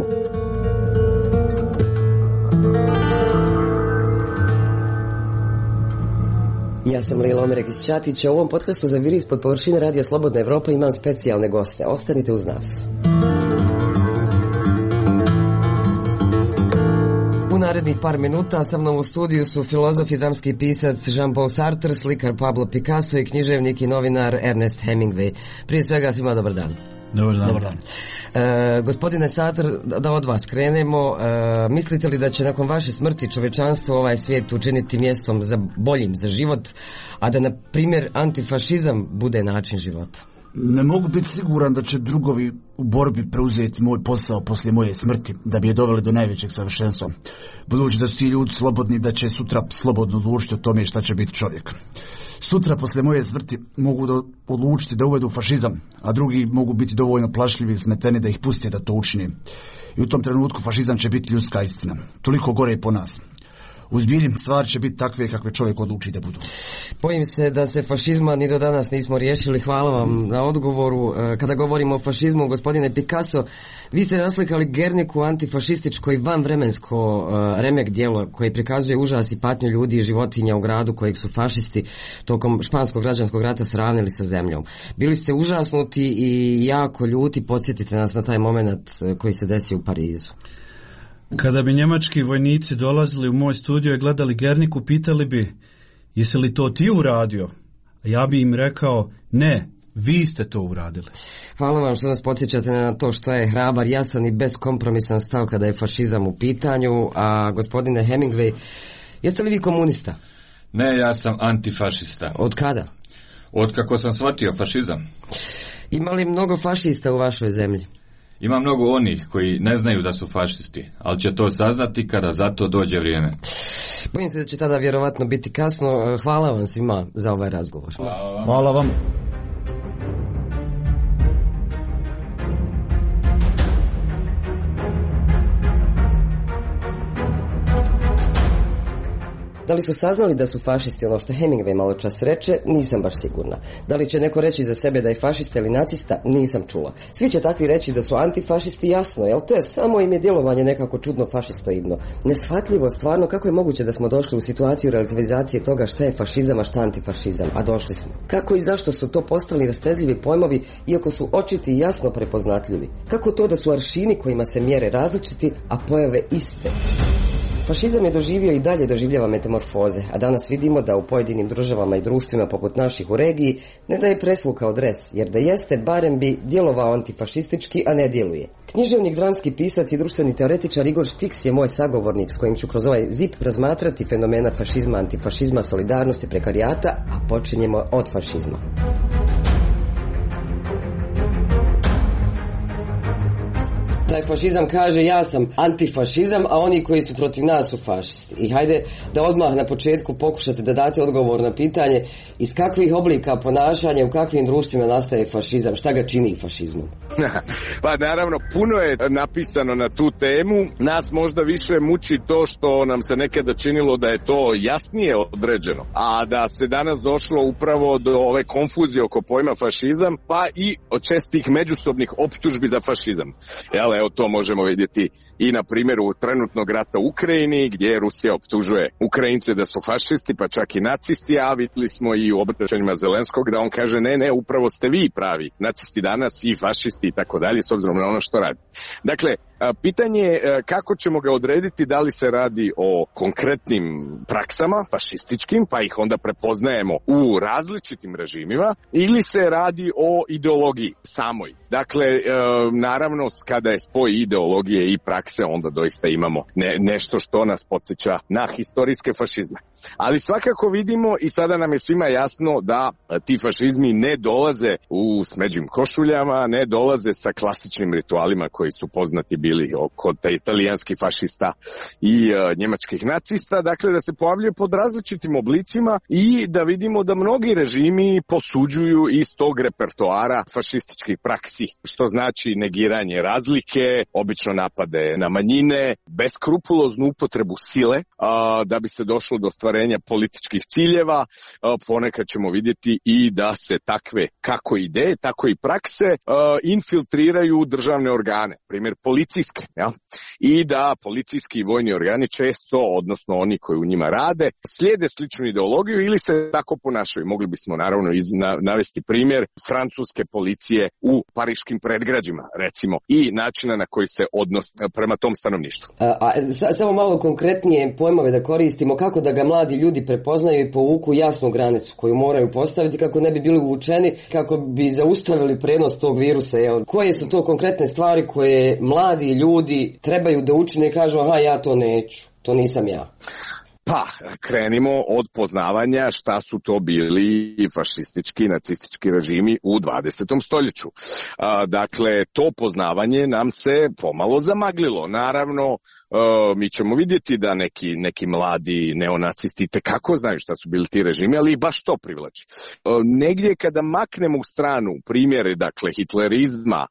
Speaker 18: Ja sam Lila Omerek iz Ćatića. U ovom podcastu za Viri ispod površine Radija Slobodna Evropa imam specijalne goste. Ostanite uz nas. U narednih par minuta sa mnom u studiju su filozof i dramski pisac Jean-Paul Sartre, slikar Pablo Picasso i književnik i novinar Ernest Hemingway. Prije svega svima dobar dan.
Speaker 19: Dobar dan.
Speaker 18: Dobar dan. E, gospodine Sartre, da od vas krenemo. E, mislite li da će nakon vaše smrti čovečanstvo ovaj svijet učiniti mjestom za boljim za život, a da, na primjer, antifašizam bude način života?
Speaker 19: Ne mogu biti siguran da će drugovi u borbi preuzeti moj posao poslije moje smrti, da bi je doveli do najvećeg savršenstva. Budući da su ti ljudi slobodni, da će sutra slobodno odlučiti o tome šta će biti čovjek. Sutra poslije moje smrti mogu da odlučiti da uvedu fašizam, a drugi mogu biti dovoljno plašljivi i smeteni da ih puste da to učini. I u tom trenutku fašizam će biti ljudska istina. Toliko gore po nas. Uzbiljem, stvari će biti takve kakve čovjek odluči da budu.
Speaker 18: Bojim se da se fašizma ni do danas nismo riješili. Hvala vam na odgovoru. Kada govorimo o fašizmu, gospodine Picasso, vi ste naslikali Gerniku, antifašističko i vanvremensko remek djelo koje prikazuje užas i patnju ljudi i životinja u gradu kojeg su fašisti tokom španskog građanskog rata sravnili sa zemljom. Bili ste užasnuti i jako ljuti. Podsjetite nas na taj moment koji se desio u Parizu.
Speaker 20: Kada bi njemački vojnici dolazili u moj studio i gledali Gerniku, pitali bi, jesi li to ti uradio? A ja bi im rekao, ne, vi ste to uradili.
Speaker 18: Hvala vam što nas podsjećate na to što je hrabar, jasan i beskompromisan stav kada je fašizam u pitanju. A gospodine Hemingway, jeste li vi komunista?
Speaker 21: Ne, ja sam antifašista.
Speaker 18: Od kada?
Speaker 21: Od kako sam shvatio fašizam.
Speaker 18: Ima li mnogo fašista u vašoj zemlji?
Speaker 21: Ima mnogo onih koji ne znaju da su fašisti, ali će to saznati kada za to dođe vrijeme.
Speaker 18: Bojim se da će tada vjerovatno biti kasno. Hvala vam svima za ovaj razgovor.
Speaker 21: Hvala vam.
Speaker 19: Hvala vam.
Speaker 18: Da li su saznali da su fašisti ono što Hemingway malo čas reče, nisam baš sigurna. Da li će neko reći za sebe da je fašista ili nacista, nisam čula. Svi će takvi reći da su antifašisti, jasno, jel te? Samo im je djelovanje nekako čudno fašistoidno. Neshvatljivo stvarno kako je moguće da smo došli u situaciju relativizacije toga šta je fašizam, a šta antifašizam, a došli smo. Kako i zašto su to postali rastezljivi pojmovi, iako su očiti i jasno prepoznatljivi? Kako to da su aršini kojima se mjere različiti, a pojave iste? Fašizam je doživio i dalje doživljava metamorfoze, a danas vidimo da u pojedinim državama i društvima poput naših u regiji ne daje presluka od res, jer da jeste, barem bi djelovao antifašistički, a ne djeluje. Književnik, dramski pisac i društveni teoretičar Igor Štiks je moj sagovornik s kojim ću kroz ovaj zip razmatrati fenomena fašizma, antifašizma, solidarnosti, prekarijata, a počinjemo od fašizma. Taj fašizam kaže ja sam antifašizam, a oni koji su protiv nas su fašisti. I hajde da odmah na početku pokušate da date odgovor na pitanje iz kakvih oblika ponašanja, u kakvim društvima nastaje fašizam, šta ga čini fašizmom?
Speaker 3: Pa naravno, puno je napisano na tu temu. Nas možda više muči to što nam se nekada činilo da je to jasnije određeno, a da se danas došlo upravo do ove konfuzije oko pojma fašizam, pa i od čestih međusobnih optužbi za fašizam. Jel, evo to možemo vidjeti i na primjeru trenutnog rata u Ukrajini, gdje Rusija optužuje Ukrajince da su fašisti, pa čak i nacisti, a vidjeli smo i u obraćanjima Zelenskog da on kaže ne, ne, upravo ste vi pravi nacisti danas i fašisti i tako dalje, s obzirom na ono što radi. Dakle, pitanje je kako ćemo ga odrediti, da li se radi o konkretnim praksama, fašističkim, pa ih onda prepoznajemo u različitim režimima, ili se radi o ideologiji samoj. Dakle, naravno, kada je spoj ideologije i prakse, onda doista imamo ne, nešto što nas podsjeća na historijske fašizme. Ali svakako vidimo i sada nam je svima jasno da ti fašizmi ne dolaze u smeđim košuljama, ne dolaze sa klasičnim ritualima koji su poznati bili kod italijanskih fašista i uh, njemačkih nacista, dakle da se pojavljuje pod različitim oblicima i da vidimo da mnogi režimi posuđuju iz tog repertoara fašističkih praksi, što znači negiranje razlike, obično napade na manjine, beskrupuloznu upotrebu sile uh, da bi se došlo do ostvarenja političkih ciljeva. Uh, ponekad ćemo vidjeti i da se takve kako ideje, tako i prakse uh, infiltriraju u državne organe, primjer policijske. Ja? I da policijski i vojni organi često, odnosno oni koji u njima rade, slijede sličnu ideologiju ili se tako ponašaju. Mogli bismo naravno iz, na, navesti primjer francuske policije u pariškim predgrađima, recimo, i načina na koji se odnos prema tom stanovništvu.
Speaker 18: A, a, samo malo konkretnije pojmove da koristimo, kako da ga mladi ljudi prepoznaju i povuku jasnu granicu koju moraju postaviti kako ne bi bili uvučeni, kako bi zaustavili prenos tog virusa. Jel? Koje su to konkretne stvari koje mladi ljudi trebaju da učine i kažu aha, ja to neću, to nisam ja?
Speaker 3: Pa, krenimo od poznavanja šta su to bili fašistički, nacistički režimi u dvadesetom stoljeću. A, dakle, to poznavanje nam se pomalo zamaglilo. Naravno, Uh, mi ćemo vidjeti da neki, neki mladi neonacisti tekako znaju šta su bili ti režimi, ali i baš to privlači. Uh, negdje kada maknemo u stranu primjere, dakle, hitlerizma,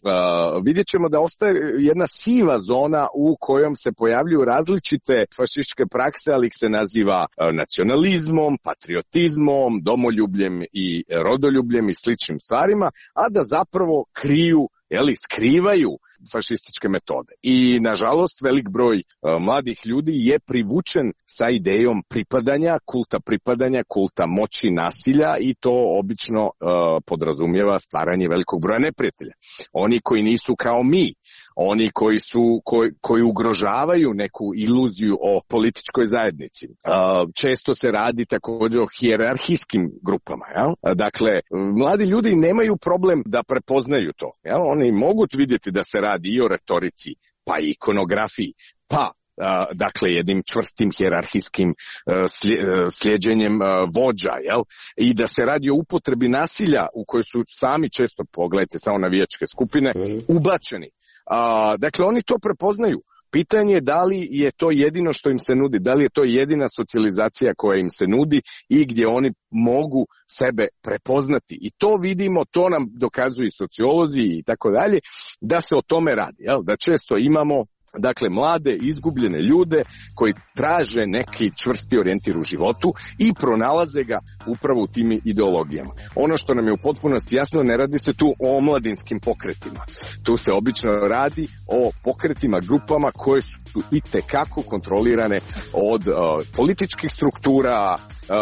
Speaker 3: uh, vidjet ćemo da ostaje jedna siva zona u kojom se pojavljuju različite fašističke prakse, ali ih se naziva uh, nacionalizmom, patriotizmom, domoljubljem i rodoljubljem i sličnim stvarima, a da zapravo kriju Jeli, skrivaju fašističke metode. I, nažalost, velik broj uh, mladih ljudi je privučen sa idejom pripadanja, kulta pripadanja, kulta moći, nasilja i to obično uh, podrazumijeva stvaranje velikog broja neprijatelja. Oni koji nisu kao mi, oni koji su koji, koji ugrožavaju neku iluziju o političkoj zajednici. Uh, često se radi također o hijerarhijskim grupama. Jel? Dakle, mladi ljudi nemaju problem da prepoznaju to. Jel? Oni mogu vidjeti da se radi i o retorici, pa i ikonografiji, pa Uh, dakle jednim čvrstim hijerarhijskim uh, slijeđenjem uh, vođa, jel? I da se radi o upotrebi nasilja u kojoj su sami često, pogledajte samo navijačke skupine, ubačeni. Uh, dakle, oni to prepoznaju. Pitanje je da li je to jedino što im se nudi, da li je to jedina socijalizacija koja im se nudi i gdje oni mogu sebe prepoznati. I to vidimo, to nam dokazuju i sociolozi i tako dalje, da se o tome radi, jel? Da često imamo dakle mlade, izgubljene ljude koji traže neki čvrsti orijentir u životu i pronalaze ga upravo u tim ideologijama. Ono što nam je u potpunosti jasno, ne radi se tu o omladinskim pokretima. Tu se obično radi o pokretima, grupama koje su itekako kontrolirane od uh, političkih struktura,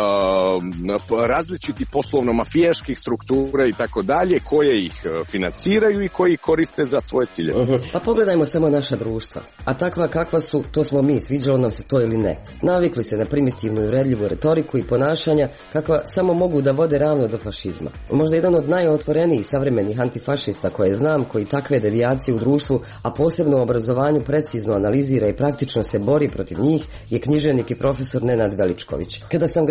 Speaker 3: uh, različitih poslovno-mafijaških struktura i tako dalje, koje ih financiraju i koji ih koriste za svoje cilje.
Speaker 18: Uh-huh. Pa pogledajmo samo naša društva. A takva kakva su, to smo mi, sviđalo nam se to ili ne. Navikli se na primitivnu i uvredljivu retoriku i ponašanja kakva samo mogu da vode ravno do fašizma. Možda jedan od najotvorenijih savremenih antifašista koje znam, koji takve devijacije u društvu, a posebno u obrazovanju precizno analizira i praktično se bori protiv njih, je književnik i profesor Nenad Veličković. Kada sam ga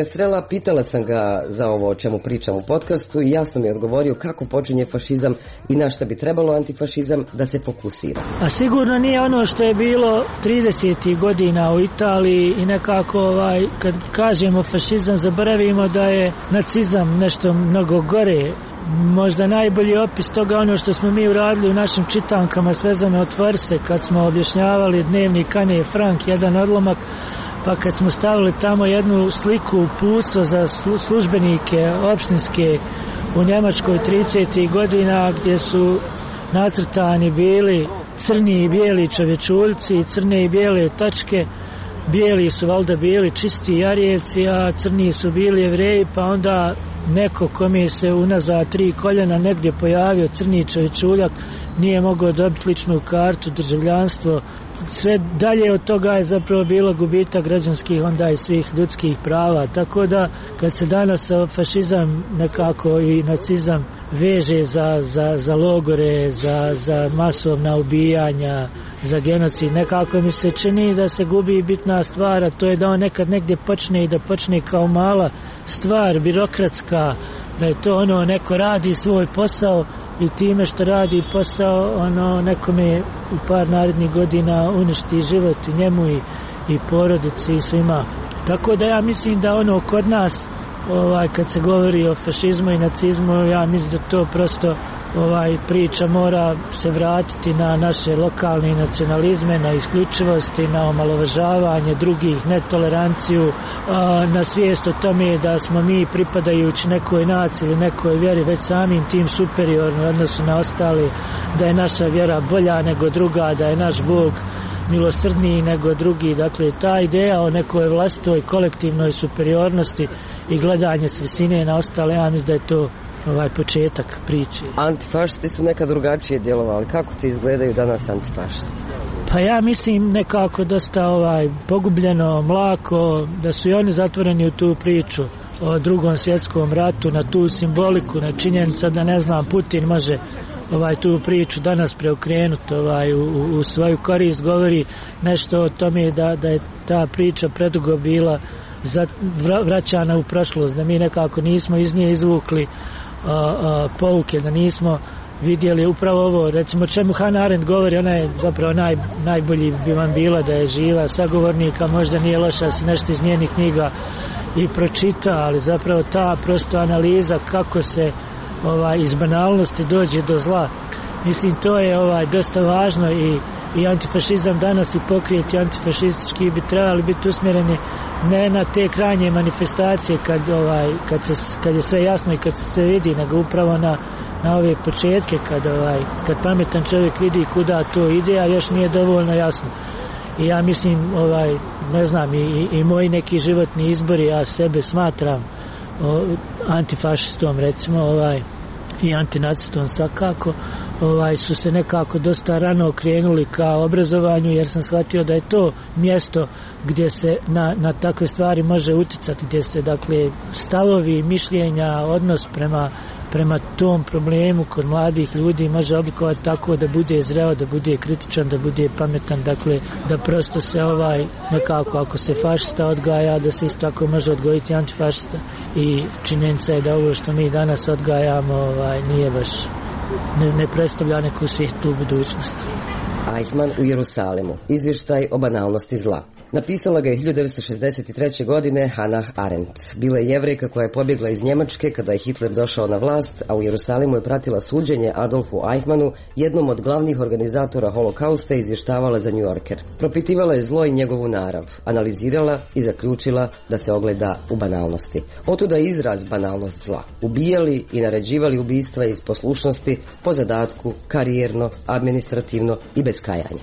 Speaker 18: Srela, pitala sam ga za ovo o čemu pričam u podcastu i jasno mi je odgovorio kako počinje fašizam i na šta bi trebalo antifašizam da se fokusira.
Speaker 5: A sigurno nije ono što je bilo tridesetih godina u Italiji i nekako ovaj, kad kažemo fašizam zaboravimo da je nacizam nešto mnogo gore. Možda najbolji opis toga ono što smo mi uradili u našim čitankama svezano od Tvorse kad smo objašnjavali dnevnik Ane Frank, jedan odlomak, pa kad smo stavili tamo jednu sliku uputstvo za službenike opštinske u Njemačkoj tridesetih godina gdje su nacrtani bili crni i bijeli čovječuljci i crne i bijele tačke. Bijeli su valjda bili čisti Arijevci, a crni su bili Jevreji, pa onda neko kome se unazad tri koljena negdje pojavio crni čovječuljak nije mogao dobiti ličnu kartu, državljanstvo. Sve dalje od toga je zapravo bilo gubitak građanskih onda i svih ljudskih prava. Tako da kad se danas fašizam nekako i nacizam veže za, za, za logore, za, za masovna ubijanja, za genocid, nekako mi se čini da se gubi bitna stvar, a to je da on nekad negdje počne i da počne kao mala stvar, birokratska, da je to ono neko radi svoj posao i time što radi posao ono nekome u par narednih godina uništi život i njemu i, i porodici i svima. Tako da ja mislim da ono kod nas ovaj, kad se govori o fašizmu i nacizmu, ja mislim da to prosto ovaj, priča mora se vratiti na naše lokalne nacionalizme, na isključivosti, na omalovažavanje drugih, netoleranciju, na svijest o tome da smo mi pripadajući nekoj naciji ili nekoj vjeri već samim tim superiorni u odnosu na ostali, da je naša vjera bolja nego druga, da je naš Bog milosrdniji nego drugi. Dakle, ta ideja o nekoj vlastitoj kolektivnoj superiornosti i gledanje s visine na ostale, ja mislim da je to ovaj početak priče.
Speaker 18: Antifašisti su nekad drugačije djelovali. Kako ti izgledaju danas antifašisti?
Speaker 5: Pa ja mislim nekako dosta ovaj pogubljeno, mlako, da su i oni zatvoreni u tu priču o drugom svjetskom ratu, na tu simboliku, na činjenica da ne znam, Putin može ovaj tu priču danas preokrenuti ovaj, u, u svoju korist, govori nešto o tome da, da je ta priča predugo bila za, vraćana u prošlost, da mi nekako nismo iz nje izvukli a, a, pouke, da nismo vidjeli upravo ovo, recimo čemu Hannah Arendt govori, ona je zapravo naj, najbolji bi vam bila da je živa sagovornika, možda nije loša si nešto iz njenih knjiga i pročita, ali zapravo ta prosto analiza kako se ovaj, iz banalnosti dođe do zla. Mislim, to je ovaj, dosta važno i, i antifašizam danas i pokreti antifašistički bi trebali biti usmjereni ne na te krajnje manifestacije kad, ovaj, kad, se, kad je sve jasno i kad se sve vidi, nego upravo na, na ove početke kad, ovaj, kad pametan čovjek vidi kuda to ide, a još nije dovoljno jasno. I ja mislim, ovaj, ne znam, i, i moji neki životni izbori, ja sebe smatram o, antifašistom, recimo, ovaj, i antinacistom svakako, ovaj, su se nekako dosta rano okrenuli ka obrazovanju, jer sam shvatio da je to mjesto gdje se na, na takve stvari može utjecati, gdje se, dakle, stavovi, mišljenja, odnos prema prema tom problemu kod mladih ljudi može oblikovati tako da bude zreo, da bude kritičan, da bude pametan, dakle da prosto se ovaj nekako ako se fašista odgaja, da se isto tako može odgojiti antifašista i činjenica je da ovo što mi danas odgajamo ovaj, nije baš, ne, ne predstavlja neku svijetlu budućnost.
Speaker 18: Eichmann u Jerusalimu. Izvještaj o banalnosti zla. Napisala ga je hiljadu devetsto šezdeset treće. godine Hannah Arendt. Bila je Jevrejka koja je pobjegla iz Njemačke kada je Hitler došao na vlast, a u Jerusalimu je pratila suđenje Adolfu Eichmannu, jednom od glavnih organizatora holokausta, i izvještavala za New Yorker. Propitivala je zlo i njegovu narav, analizirala i zaključila da se ogleda u banalnosti. Otuda je izraz banalnost zla. Ubijali i naređivali ubistva iz poslušnosti, po zadatku, karijerno, administrativno i bez kajanja.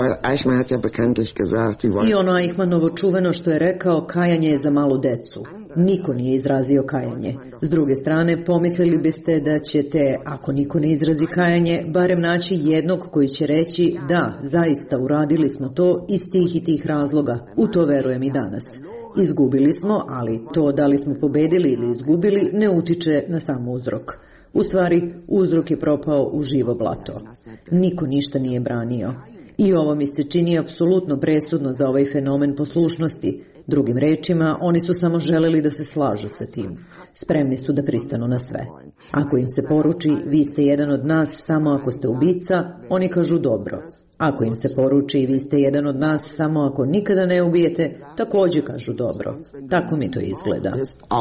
Speaker 22: I ono Eichmannovo čuveno što je rekao, kajanje je za malu decu. Niko nije izrazio kajanje. S druge strane, pomislili biste da ćete, ako niko ne izrazi kajanje, barem naći jednog koji će reći da, zaista uradili smo to iz tih i tih razloga. U to verujem i danas. Izgubili smo, ali to da li smo pobedili ili izgubili ne utiče na sam uzrok. U stvari, uzrok je propao u živo blato. Niko ništa nije branio. I ovo mi se čini apsolutno presudno za ovaj fenomen poslušnosti. Drugim rečima, oni su samo želeli da se slažu sa tim. Spremni su da pristanu na sve. Ako im se poruči, vi ste jedan od nas samo ako ste ubica, oni kažu dobro. Ako im se poruči, vi ste jedan od nas samo ako nikada ne ubijete, također kažu dobro. Tako mi to izgleda.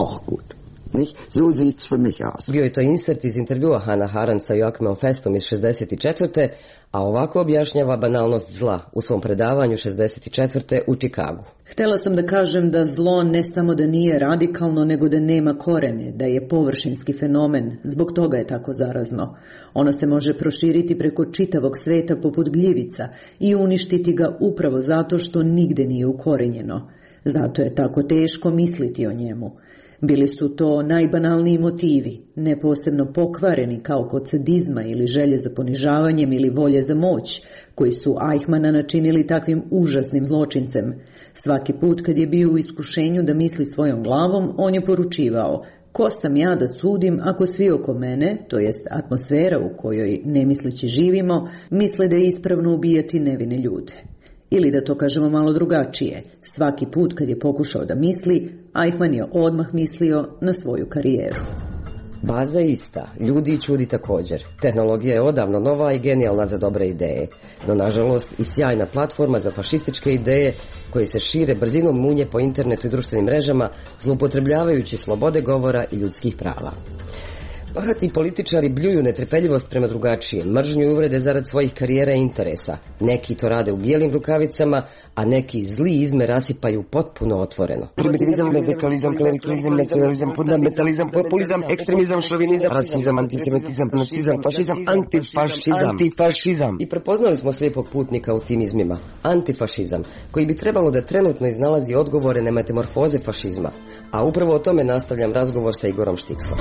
Speaker 18: Bio je to insert iz intervjua Hannah Arendt sa Joachimom Festom iz šezdeset četvrte. A ovako objašnjava banalnost zla u svom predavanju šezdeset četvrte u Čikagu.
Speaker 22: Htjela sam da kažem da zlo ne samo da nije radikalno, nego da nema korene, da je površinski fenomen, zbog toga je tako zarazno. Ono se može proširiti preko čitavog sveta poput gljivica i uništiti ga upravo zato što nigde nije ukorenjeno. Zato je tako teško misliti o njemu. Bili su to najbanalniji motivi, ne posebno pokvareni kao kod sadizma ili želje za ponižavanjem ili volje za moć, koji su Eichmanna načinili takvim užasnim zločincem. Svaki put kad je bio u iskušenju da misli svojom glavom, on je poručivao: ko sam ja da sudim ako svi oko mene, to jest atmosfera u kojoj nemisleći živimo, misle da je ispravno ubijati nevine ljude. Ili da to kažemo malo drugačije, svaki put kad je pokušao da misli, Eichmann je odmah mislio na svoju karijeru.
Speaker 18: Baza je ista, ljudi i čudi također. Tehnologija je odavno nova i genijalna za dobre ideje, no nažalost i sjajna platforma za fašističke ideje koje se šire brzinom munje po internetu i društvenim mrežama, zloupotrebljavajući slobode govora i ljudskih prava. Bahati političari bljuju netrpeljivost prema drugačijem, mržnju i uvrede zarad svojih karijera i interesa. Neki to rade u bijelim rukavicama, a neki zli izme rasipaju potpuno otvoreno.
Speaker 7: Primitivizam, radikalizam, klerikalizam, nacionalizam, fundamentalizam, populizam, ekstremizam, šovinizam, rasizam, antisemitizam, nacizam, fašizam, antifašizam, antifašizam.
Speaker 18: I prepoznali smo slijepog putnika u tim izmima, antifašizam, koji bi trebalo da trenutno iznalazi odgovore na metamorfoze fašizma. A upravo o tome nastavljam razgovor sa Igorom Štiksom.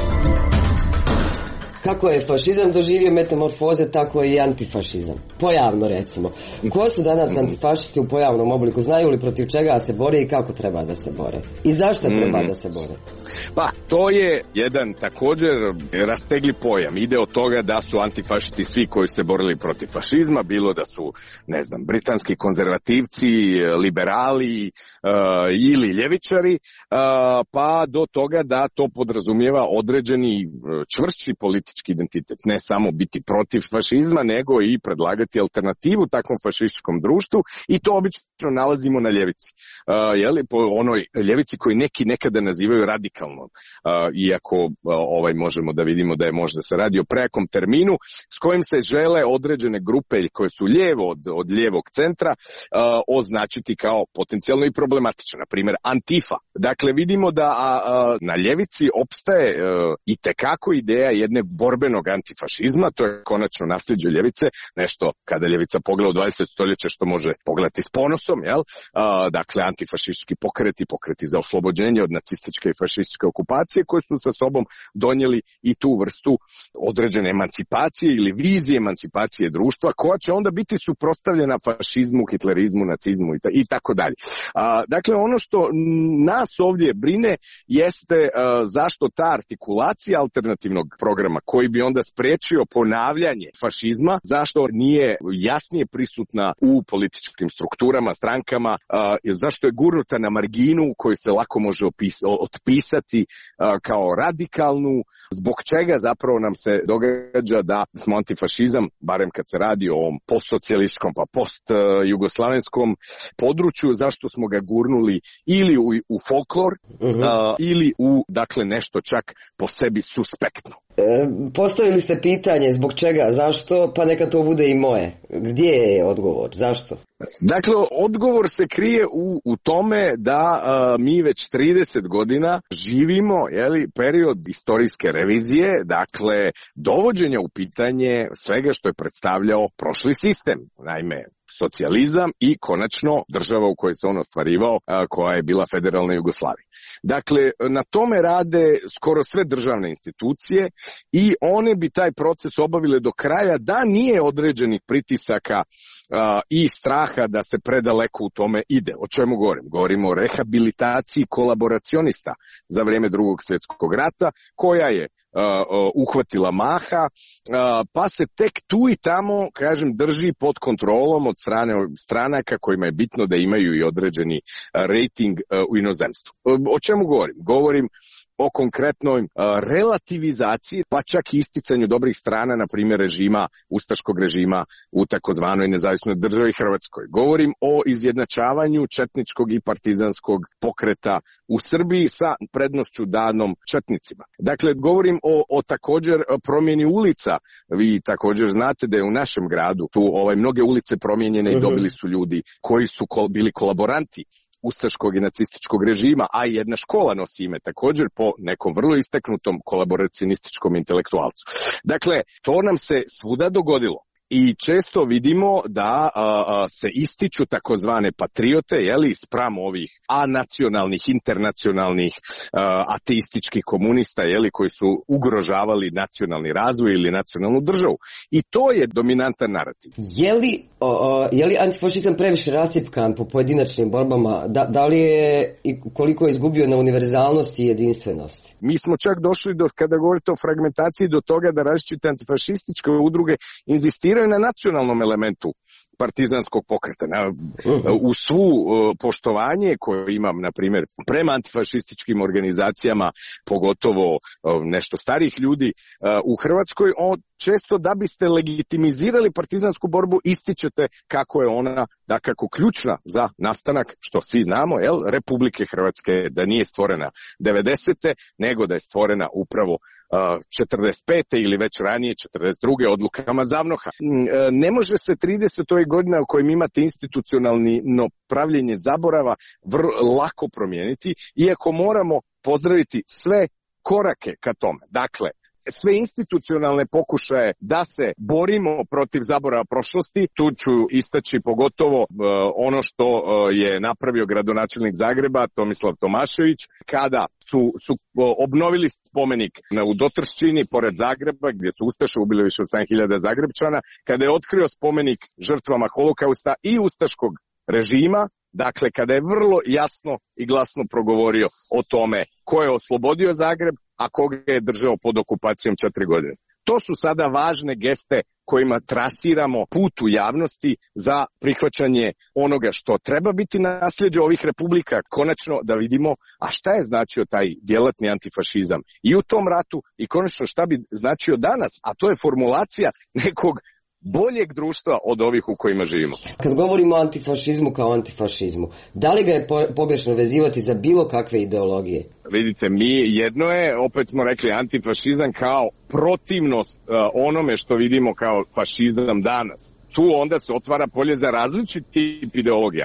Speaker 18: Kako je fašizam doživio metamorfoze, tako je i antifašizam. Pojavno recimo. Ko su danas antifašisti u pojavnom obliku? Znaju li protiv čega se bore i kako treba da se bore? I zašto treba da se bore?
Speaker 3: Pa, to je jedan također rastegli pojam. Ide od toga da su antifašisti svi koji se borili protiv fašizma, bilo da su, ne znam, britanski konzervativci, liberali uh, ili ljevičari, uh, pa do toga da to podrazumijeva određeni čvršći politički identitet. Ne samo biti protiv fašizma, nego i predlagati alternativu takvom fašističkom društvu, i to obično nalazimo na ljevici. Uh, jeli, po onoj ljevici koji neki nekada nazivaju radikalnom. Uh, iako uh, ovaj možemo da vidimo da je možda se radi o prejakom terminu s kojim se žele određene grupe koje su lijevo od, od lijevog centra uh, označiti kao potencijalno i problematično, na primjer Antifa. Dakle, vidimo da uh, na ljevici opstaje uh, i tekako ideja jedne borbenog antifašizma, to je konačno nasljeđe ljevice, nešto kada ljevica pogleda u dvadesetom stoljeće što može pogledati s ponosom, jel? Uh, dakle, antifašistički pokreti, pokreti za oslobođenje od nacističke i fašističke okupacije koje su sa sobom donijeli i tu vrstu određene emancipacije ili vizije emancipacije društva koja će onda biti suprotstavljena fašizmu, hitlerizmu, nacizmu i tako dalje. Dakle, ono što nas ovdje brine jeste a, zašto ta artikulacija alternativnog programa koji bi onda spriječio ponavljanje fašizma, zašto nije jasnije prisutna u političkim strukturama, strankama, a, zašto je gurnuta na marginu koju se lako može opis, otpisati a, kao radikalnu, zbog čega zapravo nam se događa da smo antifašizam, barem kad se radi o ovom postsocijalističkom pa post-jugoslavenskom području, zašto smo ga gurnuli ili u, u folklor uh-huh. a, ili u, dakle, nešto čak po sebi suspektno.
Speaker 18: E, postavili ste pitanje zbog čega, zašto, pa neka to bude i moje. Gdje je odgovor, zašto?
Speaker 3: Dakle, odgovor se krije u, u tome da a, mi već trideset godina živimo, jeli, period istorijske revizije, dakle, dovođenja u pitanje svega što je predstavljao prošli sistem. Naime, socijalizam i konačno država u kojoj se on ostvarivao, a, koja je bila federalna Jugoslavija. Dakle, na tome rade skoro sve državne institucije i one bi taj proces obavile do kraja da nije određenih pritisaka a, i straha da se predaleko u tome ide. O čemu govorim? Govorimo o rehabilitaciji kolaboracionista za vrijeme Drugog svjetskog rata, koja je uh, uhvatila maha, uh, pa se tek tu i tamo, kažem, drži pod kontrolom od strane stranaka kojima je bitno da imaju i određeni uh, rating uh, u inozemstvu. Uh, o čemu govorim? Govorim o konkretnoj uh, relativizaciji, pa čak i isticanju dobrih strana, na primjer režima, ustaškog režima u takozvanoj nezavisnoj državi Hrvatskoj. Govorim o izjednačavanju četničkog i partizanskog pokreta u Srbiji sa prednošću danom četnicima. Dakle, govorim o, o također promjeni ulica. Vi također znate da je u našem gradu tu ovaj, mnoge ulice promijenjene i dobili su ljudi koji su kol, bili kolaboranti ustaškog i nacističkog režima, a i jedna škola nosi ime također po nekom vrlo istaknutom kolaboracionističkom intelektualcu. Dakle, to nam se svuda dogodilo. I često vidimo da a, a, se ističu takozvane patriote, jeli, spram ovih anacionalnih, internacionalnih, a, ateističkih komunista, jeli, koji su ugrožavali nacionalni razvoj ili nacionalnu državu. I to je dominantan narativ.
Speaker 18: Je li, o, o, je li antifašizam previše rasipkan po pojedinačnim borbama? Da, da li je i koliko je izgubio na univerzalnosti i jedinstvenosti?
Speaker 3: Mi smo čak došli do, kada govorite o fragmentaciji, do toga da različite antifašističke udruge inzistiraju na nacionalnom elementu partizanskog pokreta. Na, u svu poštovanje koje imam, na primjer, prema antifašističkim organizacijama, pogotovo nešto starih ljudi u Hrvatskoj, on često da biste legitimizirali partizansku borbu ističete kako je ona dakako ključna za nastanak, što svi znamo, jel, Republike Hrvatske, da nije stvorena devedesete nego da je stvorena upravo uh, četrdeset pete ili već ranije četrdeset druge odlukama Zavnoha. Ne može se trideset godina u kojim imate institucionalno pravljenje zaborava vrlo lako promijeniti, iako moramo pozdraviti sve korake ka tome. Dakle, sve institucionalne pokušaje da se borimo protiv zaborava prošlosti, tu ću istaći pogotovo uh, ono što uh, je napravio gradonačelnik Zagreba, Tomislav Tomašević, kada su, su uh, obnovili spomenik na, u Dotrščini, pored Zagreba, gdje su ustaše ubili više od sedam hiljada Zagrebčana, kada je otkrio spomenik žrtvama Holokausta i ustaškog režima, dakle kada je vrlo jasno i glasno progovorio o tome ko je oslobodio Zagreb, a koga je držao pod okupacijom četiri godine. To su sada važne geste kojima trasiramo put u javnosti za prihvaćanje onoga što treba biti nasljeđe ovih republika. Konačno da vidimo, a šta je značio taj djelatni antifašizam i u tom ratu i konačno šta bi značio danas, a to je formulacija nekog boljeg društva od ovih u kojima živimo.
Speaker 18: Kad govorimo o antifašizmu kao antifašizmu, da li ga je pogrešno vezivati za bilo kakve ideologije?
Speaker 3: Vidite, mi jedno je, opet smo rekli, antifašizam kao protivnost uh, onome što vidimo kao fašizam danas. Tu onda se otvara polje za različiti tip ideologija.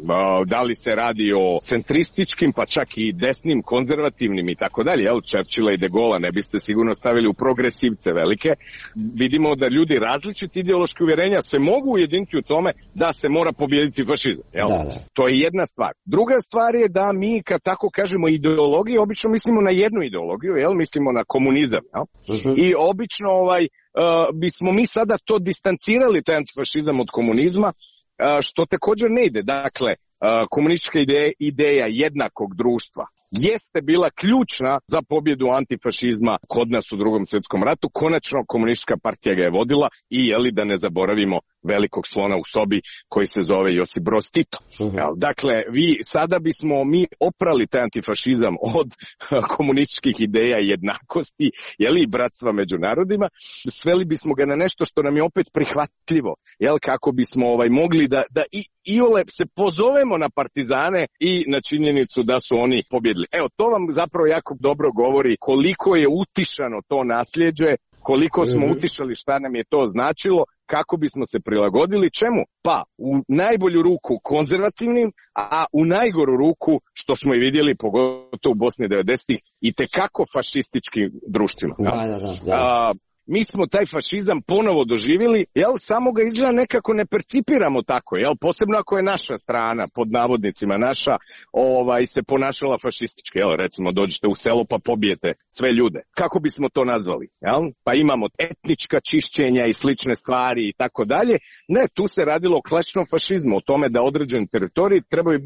Speaker 3: Da li se radi o centrističkim, pa čak i desnim, konzervativnim i tako dalje, jel, Churchilla i de Gaulle ne biste sigurno stavili u progresivce velike. Vidimo da ljudi različiti ideološki uvjerenja se mogu ujediniti u tome da se mora pobijediti fašizam, jel? Da, da. To je jedna stvar. Druga stvar je da mi, kad tako kažemo ideologiju, obično mislimo na jednu ideologiju, jel, mislimo na komunizam, jel? Uh-huh. I obično ovaj, uh, bismo mi sada to distancirali, taj antifašizam od komunizma, što također ne ide. Dakle, komunistička ideja, ideja jednakog društva jeste bila ključna za pobjedu antifašizma kod nas u Drugom svjetskom ratu. Konačno komunistička partija ga je vodila i, jeli, da ne zaboravimo velikog slona u sobi koji se zove Josip Broz Tito. Uh-huh. Dakle, vi, sada bismo mi oprali taj antifašizam od komunističkih ideja jednakosti, jeli, i bratstva među narodima, sveli bismo ga na nešto što nam je opet prihvatljivo, jel, kako bismo ovaj, mogli da, da i iole se pozovemo na partizane i na činjenicu da su oni pobjedili. Evo, to vam zapravo jako dobro govori koliko je utišano to nasljeđe, koliko smo mm-hmm. utišali šta nam je to značilo, kako bismo se prilagodili čemu? Pa, u najbolju ruku konzervativnim, a u najgoru ruku, što smo i vidjeli, pogotovo u Bosni devedesetih, i tekako fašističkim društvima.
Speaker 18: Da, da, da, da.
Speaker 3: A, mi smo taj fašizam ponovo doživjeli, jel, samo ga izgleda nekako ne percipiramo tako, jel, posebno ako je naša strana, pod navodnicima naša, ovaj, se ponašala fašistički, jel, recimo dođete u selo pa pobijete sve ljude. Kako bismo to nazvali, jel? Pa imamo etnička čišćenja i slične stvari i tako dalje. Ne, tu se radilo o klasičnom fašizmu, o tome da određeni teritoriji trebaju biti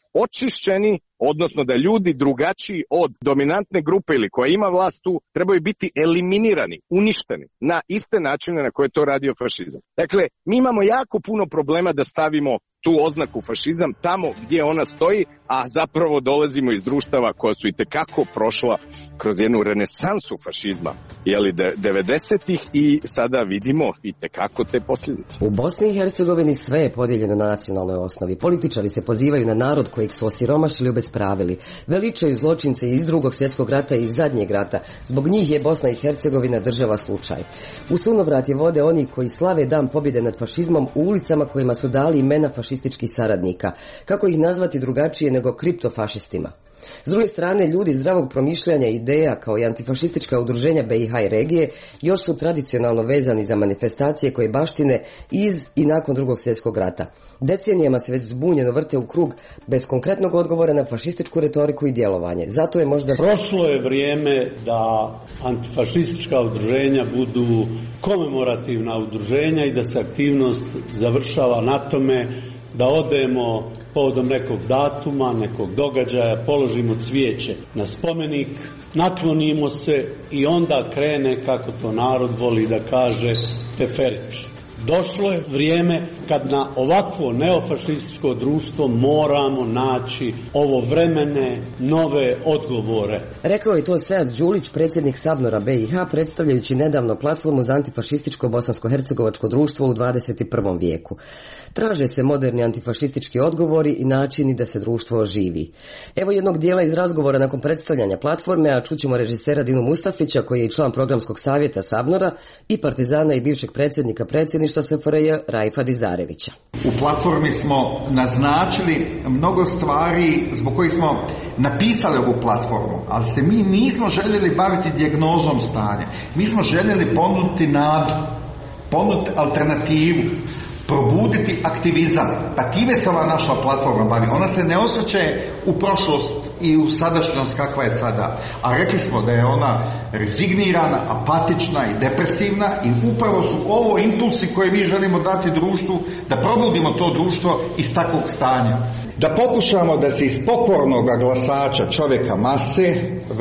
Speaker 3: očišćeni, odnosno da ljudi drugačiji od dominantne grupe ili koja ima vlast tu trebaju biti eliminirani, uništeni na iste načine na koje to radio fašizam. Dakle, mi imamo jako puno problema da stavimo tu oznaku fašizam tamo gdje ona stoji, a zapravo dolazimo iz društava koja su itekako prošla kroz jednu renesansu fašizma, jeli devedesetih i sada vidimo itekako te posljedice.
Speaker 18: U Bosni i Hercegovini sve je podijeljeno na nacionalnoj osnovi. Političari se pozivaju na narod kojeg su osiromašili, obespravili. Veličaju zločince iz drugog svjetskog rata i iz zadnjeg rata. Zbog njih je Bosna i Hercegovina država slučaj. U sunovrat je vode oni koji slave dan pobjede nad fašizmom u ulicama kojima su dali imena fašističkih saradnika. Kako ih nazvati drugačije nego kriptofašistima? S druge strane, ljudi zdravog promišljanja i ideja kao i antifašistička udruženja be i ha i regije još su tradicionalno vezani za manifestacije koje baštine iz i nakon drugog svjetskog rata. Decenijama se već zbunjeno vrte u krug bez konkretnog odgovora na fašističku retoriku i djelovanje. Zato je možda...
Speaker 4: Prošlo je vrijeme da antifašistička udruženja budu komemorativna udruženja i da se aktivnost završava na tome da odemo povodom nekog datuma, nekog događaja, položimo cvijeće na spomenik, naklonimo se i onda krene, kako to narod voli da kaže, teferić. Došlo je vrijeme kad na ovakvo neofašističko društvo moramo naći ovovremene nove odgovore.
Speaker 18: Rekao je to Sead Đulić, predsjednik Sabnora be i ha, predstavljajući nedavno platformu za antifašističko bosansko-hercegovačko društvo u dvadeset prvom vijeku. Traže se moderni antifašistički odgovori i načini da se društvo oživi. Evo jednog dijela iz razgovora nakon predstavljanja platforme, a čućemo režisera Dinu Mustafića, koji je i član programskog savjeta Sabnora, i partizana i bivšeg predsjednika predsjedništva es fe er je Raifa Dizdarevića.
Speaker 9: U platformi smo naznačili mnogo stvari zbog kojih smo napisali ovu platformu, ali se mi nismo željeli baviti dijagnozom stanja. Mi smo željeli ponuditi nadu, ponuditi alternativu, probuditi aktivizam. Pa time se ova naša platforma bavi. Ona se ne osvrće u prošlost i u sadašnjost kakva je sada. A rekli smo da je ona rezignirana, apatična i depresivna i upravo su ovo impulsi koje mi želimo dati društvu, da probudimo to društvo iz takvog stanja. Da pokušamo da se iz pokornog glasača čovjeka mase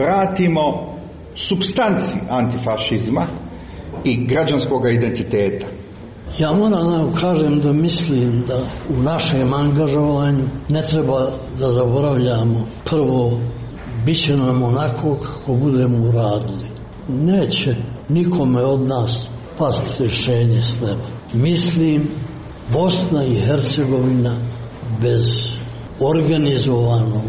Speaker 9: vratimo supstanci antifašizma i građanskog identiteta.
Speaker 23: Ja moram da vam kažem da mislim da u našem angažovanju ne treba da zaboravljamo prvo, bit će nam onako kako budemo uradili. Neće nikome od nas pasti rješenje s neba. Mislim, Bosna i Hercegovina bez organizovanog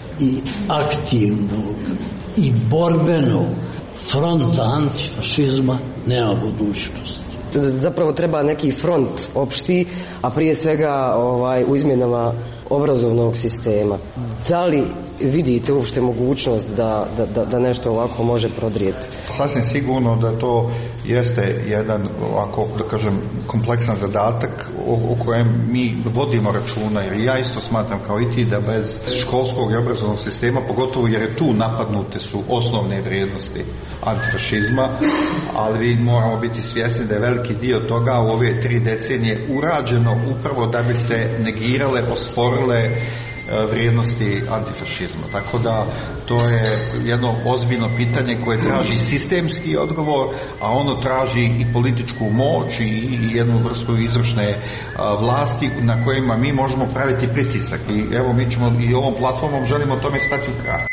Speaker 23: i aktivnog i borbenog fronta antifašizma nema budućnosti.
Speaker 18: Zapravo treba neki front opšti, a prije svega ovaj, u izmjenama obrazovnog sistema. Da li vidite uopšte mogućnost da, da, da nešto ovako može prodrijeti?
Speaker 9: Sasvim sigurno da to jeste jedan ovako, da kažem, kompleksan zadatak o, o kojem mi vodimo računa, jer ja isto smatram kao i ti da bez školskog i obrazovnog sistema, pogotovo jer je tu napadnute su osnovne vrijednosti antifašizma, ali moramo biti svjesni da je veliki dio toga u ove tri decenije urađeno upravo da bi se negirale, osporile vrijednosti antifašizma. Tako da to je jedno ozbiljno pitanje koje traži sistemski odgovor, a ono traži i političku moć i jednu vrstu izvršne vlasti na kojima mi možemo praviti pritisak. I evo mi ćemo i ovom platformom želimo tome stati u kraj.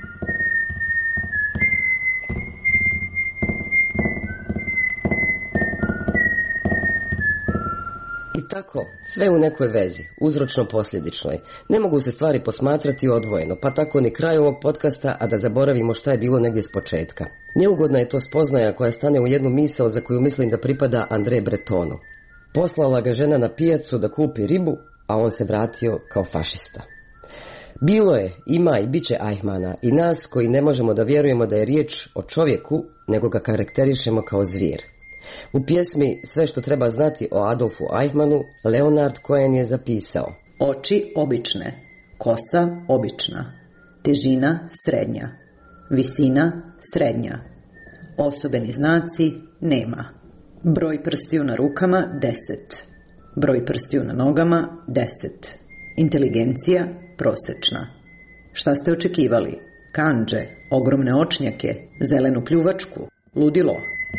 Speaker 18: Tako, sve u nekoj vezi, uzročno-posljedičnoj. Ne mogu se stvari posmatrati odvojeno, pa tako ni kraj ovog podcasta, a da zaboravimo šta je bilo negdje s početka. Neugodna je to spoznaja koja stane u jednu misao za koju mislim da pripada André Bretonu. Poslala ga žena na pijacu da kupi ribu, a on se vratio kao fašista. Bilo je, ima i bit će Eichmana i nas koji ne možemo da vjerujemo da je riječ o čovjeku, nego ga karakterišemo kao zvir. U pjesmi Sve što treba znati o Adolfu Eichmannu, Leonard Cohen je zapisao:
Speaker 22: oči obične, kosa obična, težina srednja, visina srednja, osobeni znaci nema, broj prstiju na rukama deset, broj prstiju na nogama deset, inteligencija prosečna. Šta ste očekivali? Kandže, ogromne očnjake, zelenu pljuvačku, ludilo?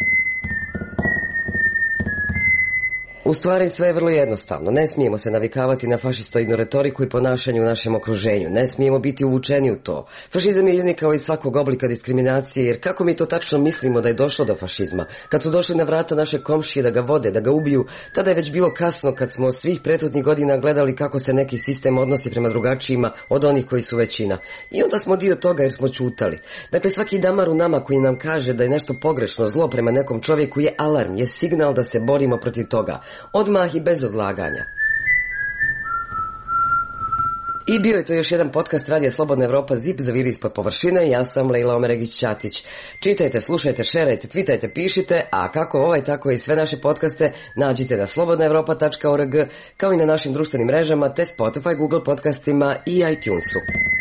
Speaker 18: U stvari sve je vrlo jednostavno. Ne smijemo se navikavati na fašistoidnu retoriku i ponašanje u našem okruženju. Ne smijemo biti uvučeni u to. Fašizam je iznikao iz svakog oblika diskriminacije, jer kako mi to tačno mislimo da je došlo do fašizma? Kad su došli na vrata naše komšije da ga vode, da ga ubiju, tada je već bilo kasno kad smo svih prethodnih godina gledali kako se neki sistem odnosi prema drugačijima od onih koji su većina. I onda smo dio toga jer smo čutali. Dakle, svaki damar u nama koji nam kaže da je nešto pogrešno, zlo prema nekom čovjeku je alarm, je signal da se borimo protiv toga. Odmah i bez odlaganja. I bio je to još jedan podcast Radija Slobodna Evropa, Zip zaviri ispod površine. Ja sam Lejla Omeregić-Ćatić. Čitajte, slušajte, šerajte, twitajte, pišite, a kako ovaj, tako i sve naše podcaste nađite na slobodna evropa tačka org, kao i na našim društvenim mrežama, te Spotify, Google podcastima i iTunesu.